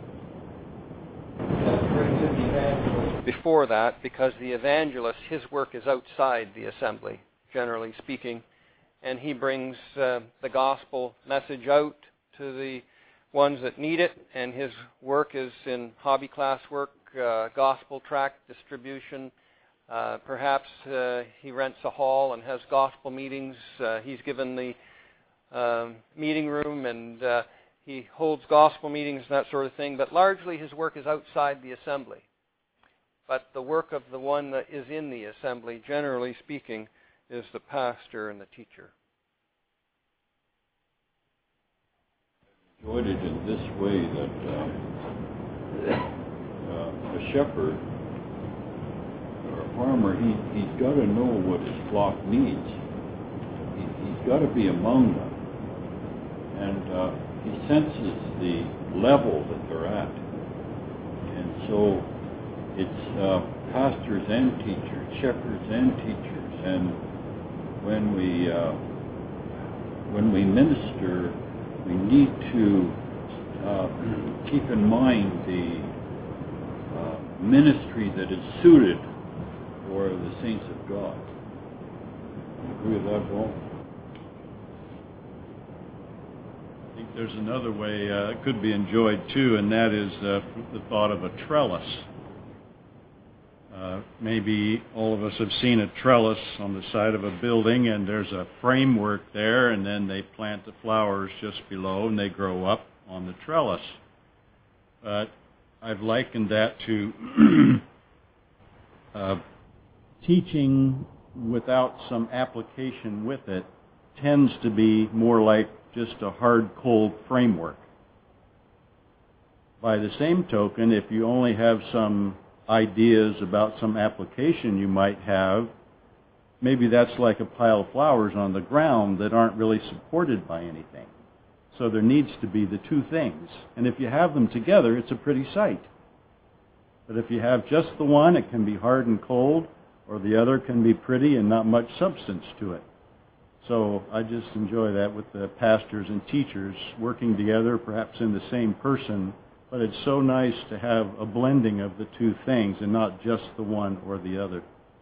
Before that, because the evangelist, his work is outside the assembly, generally speaking, and he brings uh, the gospel message out to the ones that need it, and his work is in hobby class work, uh, gospel tract distribution. Uh, perhaps uh, he rents a hall and has gospel meetings. Uh, he's given the um, meeting room and uh, he holds gospel meetings and that sort of thing, but largely his work is outside the assembly. But the work of the one that is in the assembly, generally speaking, is the pastor and the teacher. Enjoyed it in this way that uh, uh, a shepherd or a farmer, he, he's got to know what his flock needs. He, he's got to be among them. And uh, he senses the level that they're at. And so it's uh, pastors and teachers, shepherds and teachers. And when we uh, when we minister, we need to uh, keep in mind the uh, ministry that is suited for the saints of God. You agree with that, Paul? I think there's another way uh, it could be enjoyed too, and that is uh, the thought of a trellis. Uh, maybe all of us have seen a trellis on the side of a building, and there's a framework there, and then they plant the flowers just below, and they grow up on the trellis. But I've likened that to uh, teaching without some application with it tends to be more like just a hard, cold framework. By the same token, if you only have some ideas about some application you might have, maybe that's like a pile of flowers on the ground that aren't really supported by anything. So there needs to be the two things. And if you have them together, it's a pretty sight. But if you have just the one, it can be hard and cold, or the other can be pretty and not much substance to it. So I just enjoy that with the pastors and teachers working together, perhaps in the same person. But it's so nice to have a blending of the two things and not just the one or the other.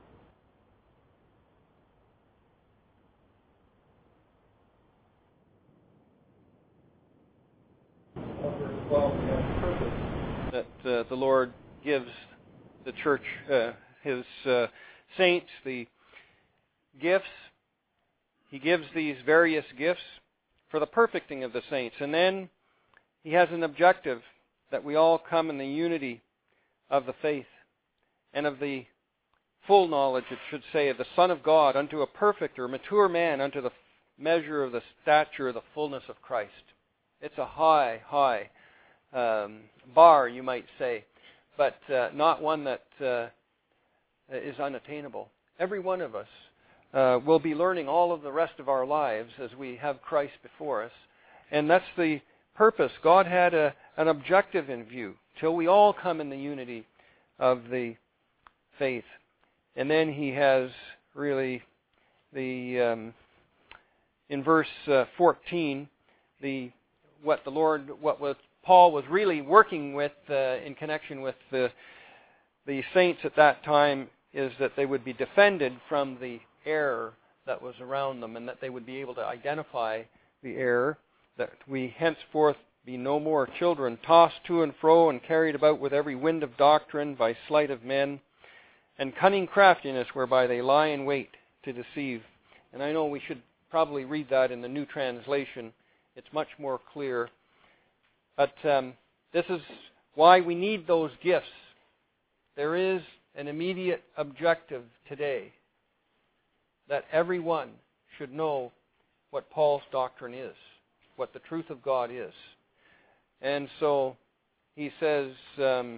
That uh, the Lord gives the church, uh, His uh, saints, the gifts. He gives these various gifts for the perfecting of the saints. And then He has an objective, that we all come in the unity of the faith and of the full knowledge, it should say, of the Son of God, unto a perfect or mature man, unto the measure of the stature of the fullness of Christ. It's a high, high um, bar, you might say, but uh, not one that uh, is unattainable. Every one of us uh, will be learning all of the rest of our lives as we have Christ before us, and that's the purpose. God had a, an objective in view, till we all come in the unity of the faith. And then He has really the um, in verse uh, fourteen, the what the Lord, what was Paul was really working with uh, in connection with the the saints at that time, is that they would be defended from the error that was around them, and that they would be able to identify the error, that we henceforth be no more children, tossed to and fro and carried about with every wind of doctrine by sleight of men, and cunning craftiness whereby they lie in wait to deceive. And I know we should probably read that in the New Translation. It's much more clear. But um, this is why we need those gifts. There is an immediate objective today, that everyone should know what Paul's doctrine is, what the truth of God is. And so he says um,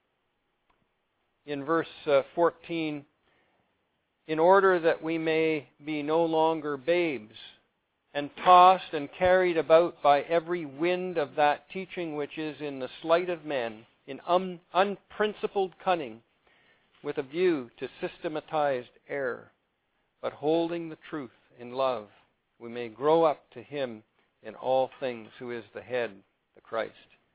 in verse uh, fourteen, in order that we may be no longer babes, and tossed and carried about by every wind of that teaching which is in the sleight of men, in un- unprincipled cunning, with a view to systematized error, but holding the truth in love, we may grow up to Him in all things, who is the head, the Christ.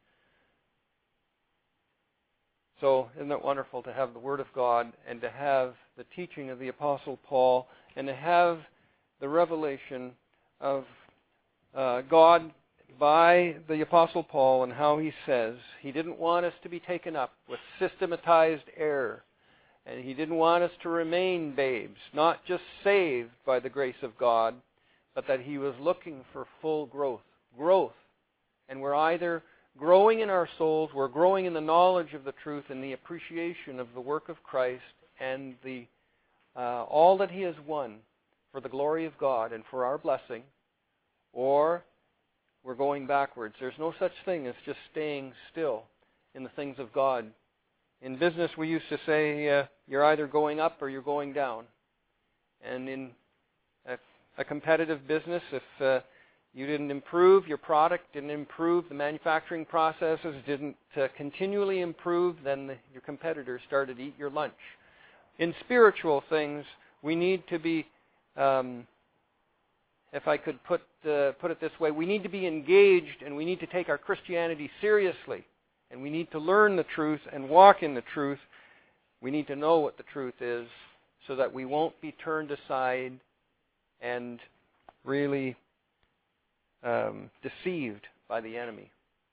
So, isn't it wonderful to have the Word of God, and to have the teaching of the Apostle Paul, and to have the revelation of uh, God by the Apostle Paul, and how he says he didn't want us to be taken up with systematized error, and he didn't want us to remain babes, not just saved by the grace of God, but that he was looking for full growth. Growth. And we're either growing in our souls, we're growing in the knowledge of the truth and the appreciation of the work of Christ and the uh, all that He has won for the glory of God and for our blessing, or we're going backwards. There's no such thing as just staying still in the things of God. In business, we used to say uh, you're either going up or you're going down. And in a, a competitive business, if uh, you didn't improve, your product didn't improve, the manufacturing processes didn't uh, continually improve, then the, your competitors started to eat your lunch. In spiritual things, we need to be, um, if I could put uh, put it this way, we need to be engaged, and we need to take our Christianity seriously. And we need to learn the truth and walk in the truth. We need to know what the truth is, so that we won't be turned aside and really um, deceived by the enemy.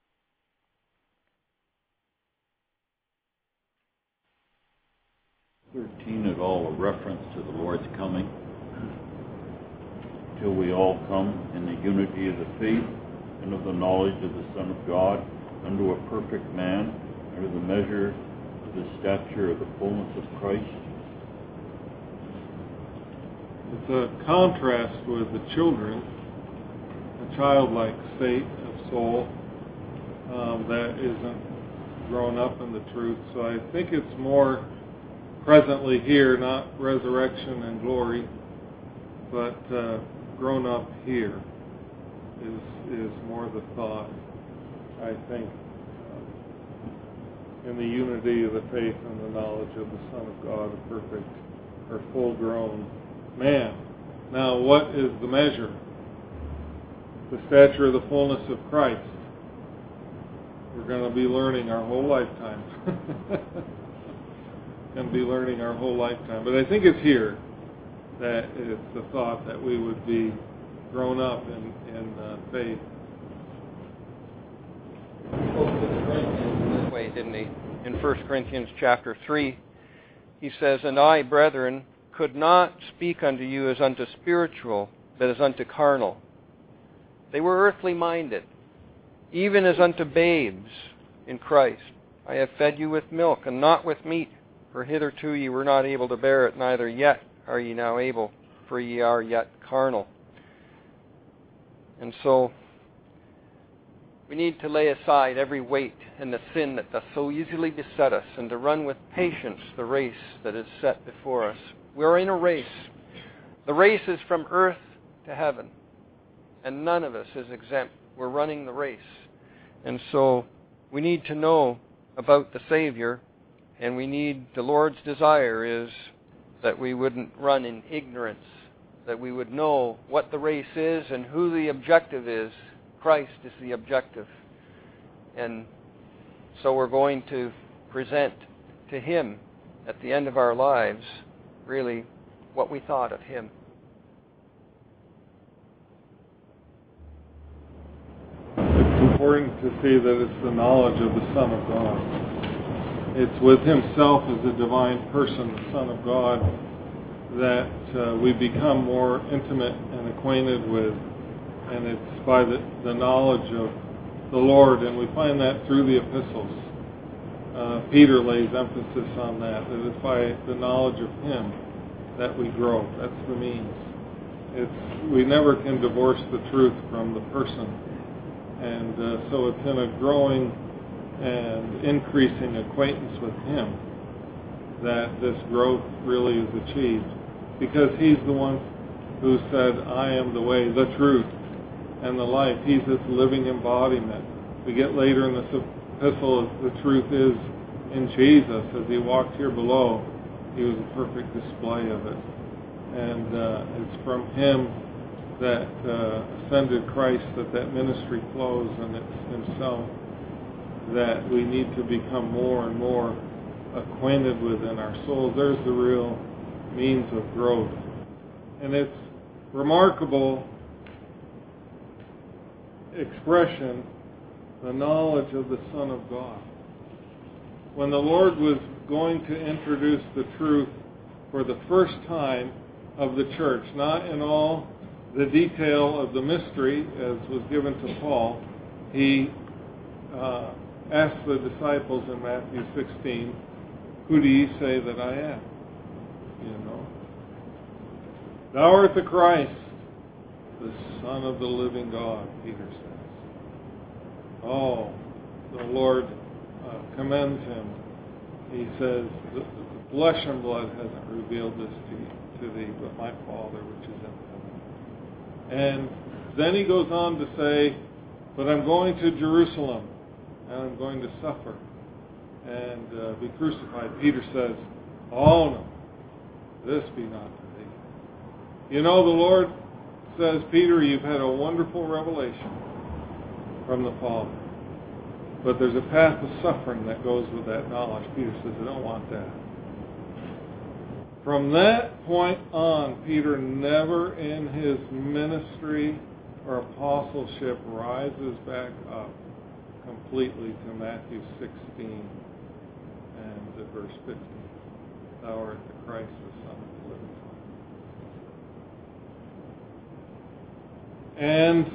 thirteen at all a reference to the Lord's coming, till we all come in the unity of the faith and of the knowledge of the Son of God, unto a perfect man, under the measure of the stature of the fullness of Christ. It's a contrast with the children, a childlike state of soul um, that isn't grown up in the truth. So I think it's more presently here, not resurrection and glory, but uh, grown up here is is more the thought, I think, uh, in the unity of the faith and the knowledge of the Son of God, a perfect or full-grown man. Now, what is the measure? The stature of the fullness of Christ. We're going to be learning our whole lifetime. Going to be learning our whole lifetime. But I think it's here that it's the thought that we would be grown up in, in uh, faith. He spoke to the Corinthians in this way, didn't he? In First Corinthians chapter three, he says, "And I, brethren, could not speak unto you as unto spiritual, but as unto carnal. They were earthly minded, even as unto babes in Christ. I have fed you with milk, and not with meat, for hitherto ye were not able to bear it, neither yet are ye now able, for ye are yet carnal." And so, we need to lay aside every weight and the sin that doth so easily beset us, and to run with patience the race that is set before us. We are in a race. The race is from earth to heaven, and none of us is exempt. We're running the race. And so, we need to know about the Savior, and we need, the Lord's desire is that we wouldn't run in ignorance, that we would know what the race is and who the objective is. Christ is the objective. And so we're going to present to Him at the end of our lives really what we thought of Him. It's important to see that it's the knowledge of the Son of God. It's with Himself as a divine person, the Son of God, that uh, we become more intimate and acquainted with. And it's by the, the knowledge of the Lord, and we find that through the epistles. Uh, Peter lays emphasis on that, that it's by the knowledge of Him that we grow. That's the means. It's we never can divorce the truth from the person. And uh, so it's in a growing and increasing acquaintance with Him that this growth really is achieved. Because He's the one who said, "I am the way, the truth, and the life." He's this living embodiment. We get later in this epistle, the truth is in Jesus. As He walked here below, He was a perfect display of it. And uh, it's from Him that uh, ascended Christ that that ministry flows, and it's Himself that we need to become more and more acquainted with in our souls. There's the real means of growth. And it's remarkable expression, the knowledge of the Son of God. When the Lord was going to introduce the truth for the first time of the church, not in all the detail of the mystery as was given to Paul, He uh, asked the disciples in Matthew sixteen, "Who do ye say that I am?" You know, "Thou art the Christ, the Son of the living God," Peter says. Oh, the Lord uh, commends him. He says, the, the flesh and blood hasn't revealed this to, to thee, but my Father which is in heaven. And then he goes on to say, "But I'm going to Jerusalem, and I'm going to suffer and uh, be crucified." Peter says, "Oh no, this be not to thee." You know, the Lord says, "Peter, you've had a wonderful revelation from the Father. But there's a path of suffering that goes with that knowledge." Peter says, "I don't want that." From that point on, Peter never in his ministry or apostleship rises back up completely to Matthew sixteen and to verse fifteen. "Thou art the Christ, the Son of the living God." And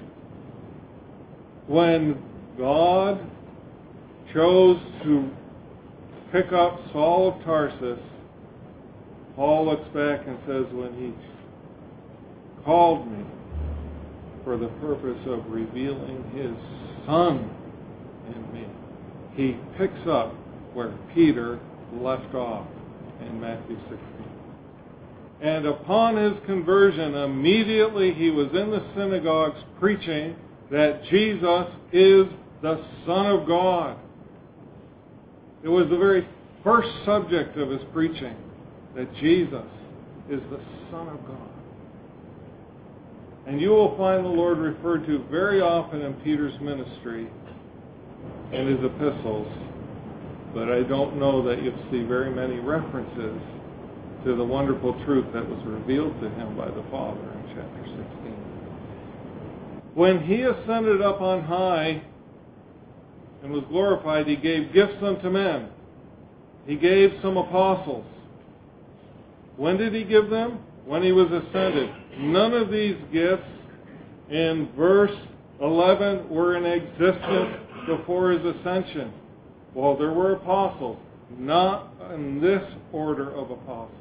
when God chose to pick up Saul of Tarsus, Paul looks back and says, "When He called me for the purpose of revealing His Son in me, he picks up where Peter left off in Matthew sixteen. And upon his conversion, immediately he was in the synagogues preaching that Jesus is the Son of God. It was the very first subject of his preaching, that Jesus is the Son of God. And you will find the Lord referred to very often in Peter's ministry and his epistles, but I don't know that you'll see very many references to the wonderful truth that was revealed to him by the Father in chapter sixteen. When he ascended up on high and was glorified, he gave gifts unto men. He gave some apostles. When did he give them? When he was ascended. None of these gifts in verse eleven were in existence before his ascension. Well, there were apostles, not in this order of apostles.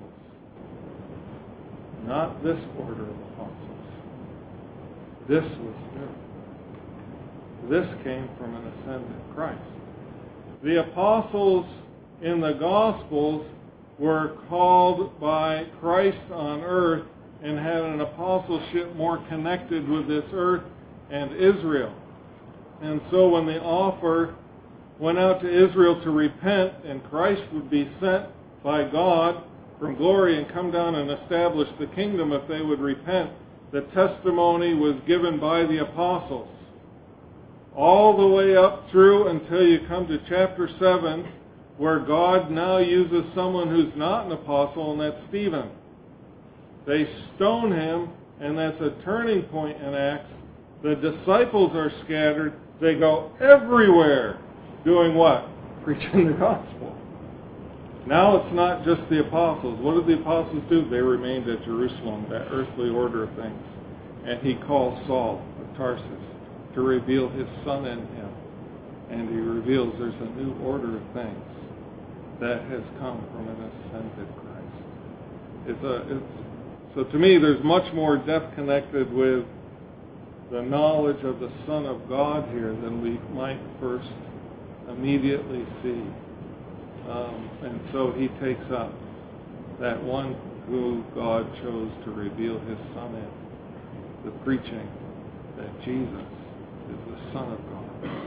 Not this order of apostles. This was new. This came from an ascended Christ. The apostles in the Gospels were called by Christ on earth and had an apostleship more connected with this earth and Israel. And so when the offer went out to Israel to repent, and Christ would be sent by God from glory and come down and establish the kingdom if they would repent, the testimony was given by the apostles. All the way up through until you come to chapter seven, where God now uses someone who's not an apostle, and that's Stephen. They stone him, and that's a turning point in Acts. The disciples are scattered. They go everywhere doing what? Preaching the gospel. Now it's not just the apostles. What did the apostles do? They remained at Jerusalem, that earthly order of things. And he calls Saul of Tarsus to reveal his Son in him. And he reveals there's a new order of things that has come from an ascended Christ. It's a, it's, so to me, there's much more depth connected with the knowledge of the Son of God here than we might first immediately see. Um, and so he takes up that one who God chose to reveal his Son in, the preaching that Jesus is the Son of God.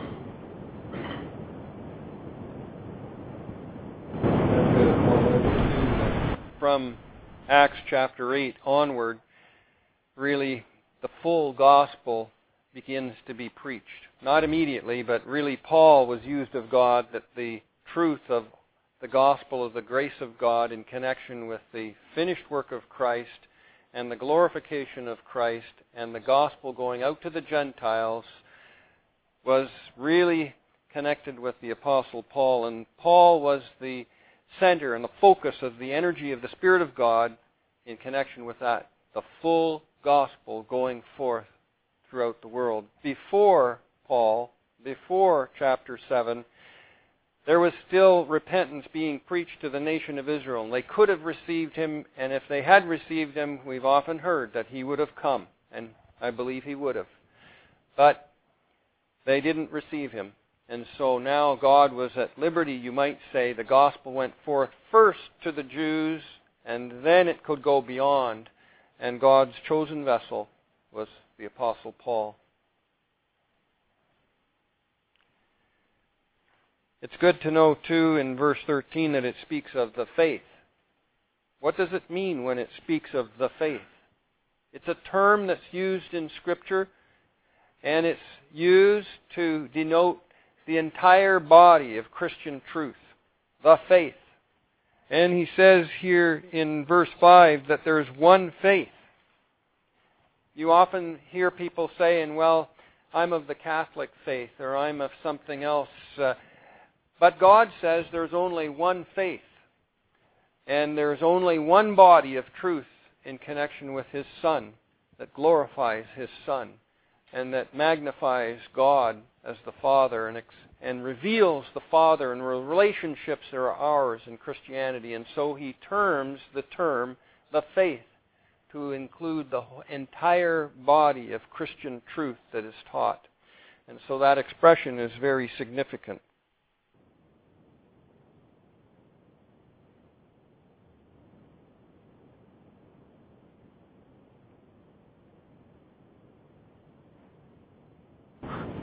From Acts chapter eight onward, really the full gospel begins to be preached. Not immediately, but really Paul was used of God that the truth of the gospel of the grace of God in connection with the finished work of Christ and the glorification of Christ and the gospel going out to the Gentiles was really connected with the Apostle Paul. And Paul was the center and the focus of the energy of the Spirit of God in connection with that, the full gospel going forth throughout the world. Before Paul, before chapter seven, there was still repentance being preached to the nation of Israel. And they could have received him, and if they had received him, we've often heard that he would have come, and I believe he would have. But they didn't receive him. And so now God was at liberty, you might say. The gospel went forth first to the Jews, and then it could go beyond. And God's chosen vessel was the Apostle Paul. It's good to know, too, in verse thirteen that it speaks of the faith. What does it mean when it speaks of the faith? It's a term that's used in Scripture, and it's used to denote the entire body of Christian truth, the faith. And he says here in verse five that there's one faith. You often hear people saying, well, I'm of the Catholic faith, or I'm of something else. Uh, but God says there's only one faith. And there's only one body of truth in connection with His Son that glorifies His Son and that magnifies God as the Father and, ex- and reveals the Father and relationships that are ours in Christianity. And so he terms the term the faith to include the entire body of Christian truth that is taught. And so that expression is very significant.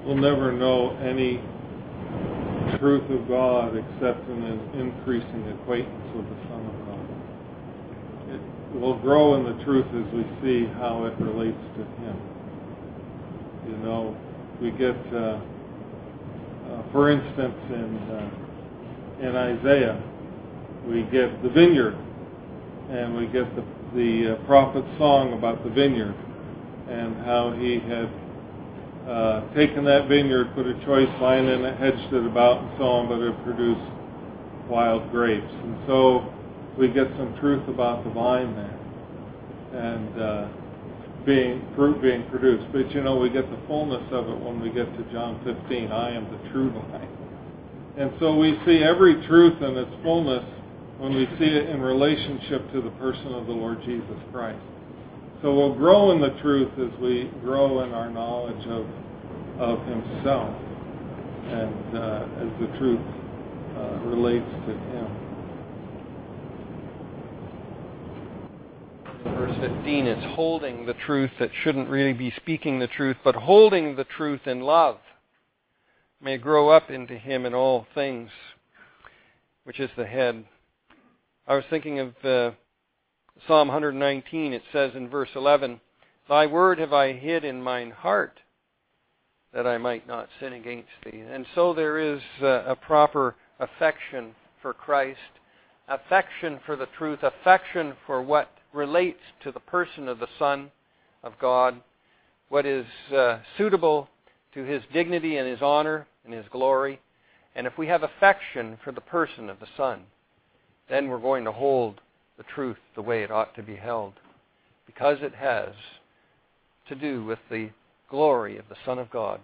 we'll never know any truth of God except in an increasing acquaintance with the Son of God. It will grow in the truth as we see how it relates to Him. You know, we get, uh, uh, for instance, in uh, in Isaiah, we get the vineyard, and we get the the uh, prophet's song about the vineyard, and how he had uh, taken that vineyard, put a choice vine in it, hedged it about, and so on, but it produced wild grapes. And so we get some truth about the vine there, and uh, being fruit being produced. But you know, we get the fullness of it when we get to John fifteen. I am the true vine. And so we see every truth in its fullness when we see it in relationship to the person of the Lord Jesus Christ. So we'll grow in the truth as we grow in our knowledge of of Himself, and uh, as the truth uh, relates to Him. Verse fifteen, it's holding the truth that shouldn't really be speaking the truth, but holding the truth in love. May grow up into Him in all things, which is the head. I was thinking of uh, Psalm one nineteen. It says in verse eleven, Thy word have I hid in mine heart, that I might not sin against Thee. And so there is uh, a proper affection for Christ, affection for the truth, affection for what relates to the person of the Son of God, what is uh, suitable to His dignity and His honor and His glory. And if we have affection for the person of the Son, then we're going to hold the truth the way it ought to be held, because it has to do with the glory of the Son of God.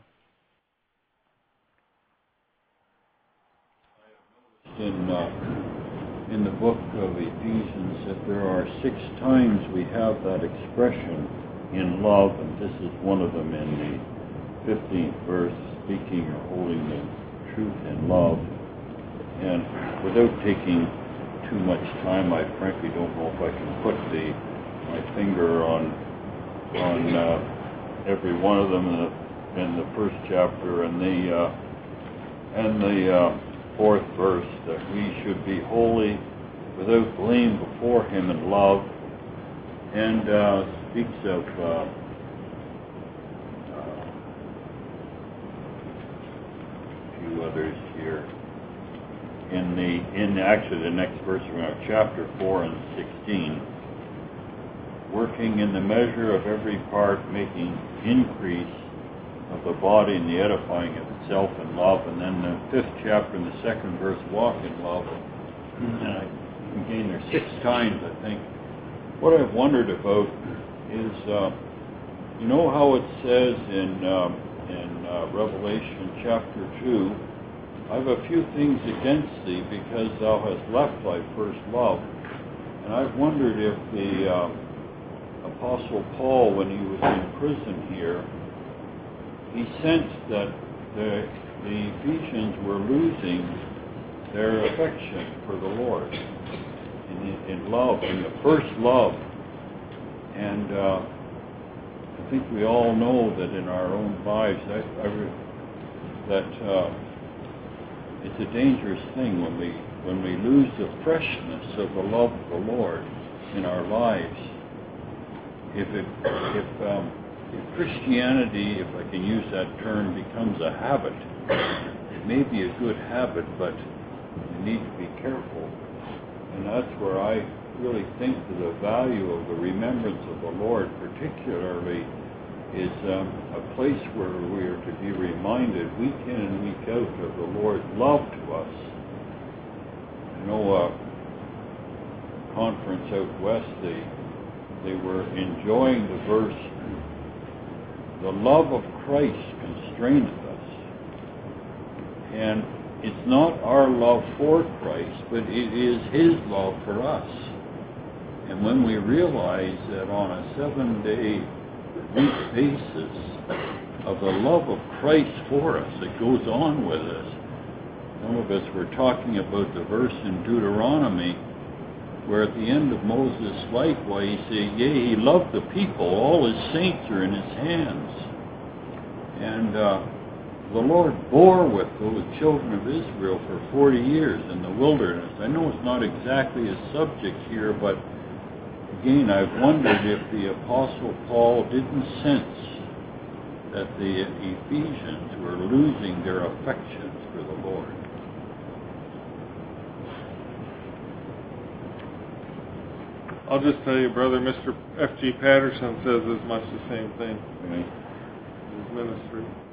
In, uh, in the book of Ephesians, that there are six times we have that expression in love, and this is one of them in the fifteenth verse, speaking or holding the truth in love. And without taking too much time, I frankly don't know if I can put the my finger on on uh, every one of them in the, in the first chapter and the uh, and the uh, fourth verse, that we should be holy, without blame before Him in love, and uh, speaks of uh, uh, a few others here. In the in actually the next verse from our chapter four and sixteen, working in the measure of every part, making increase of the body and the edifying of itself in love. And then the fifth chapter in the second verse, walk in love. And I again there six times, I think. What I've wondered about is, uh, you know how it says in um, in uh, Revelation chapter two, I have a few things against thee, because thou hast left thy first love. And I've wondered if the uh, Apostle Paul, when he was in prison here, he sensed that the, the Ephesians were losing their affection for the Lord in, in love, in the first love. And uh, I think we all know that in our own lives, I, I re, that uh, it's a dangerous thing when we when we lose the freshness of the love of the Lord in our lives. If it if um, if Christianity, if I can use that term, becomes a habit, it may be a good habit, but you need to be careful. And that's where I really think that the value of the remembrance of the Lord particularly is um, a place where we are to be reminded week in and week out of the Lord's love to us. I know a conference out west, they, they were enjoying the verse, the love of Christ constraineth us. And it's not our love for Christ, but it is His love for us. And when we realize that on a seven-day week basis of the love of Christ for us that goes on with us, some of us were talking about the verse in Deuteronomy where at the end of Moses' life, why he said, yea, he loved the people, all his saints are in his hands. And uh, the Lord bore with those children of Israel for forty years in the wilderness. I know it's not exactly a subject here, but again, I've wondered if the Apostle Paul didn't sense that the Ephesians were losing their affections for the Lord. I'll just tell you, brother, Mister F G Patterson says as much the same thing. Right. His ministry.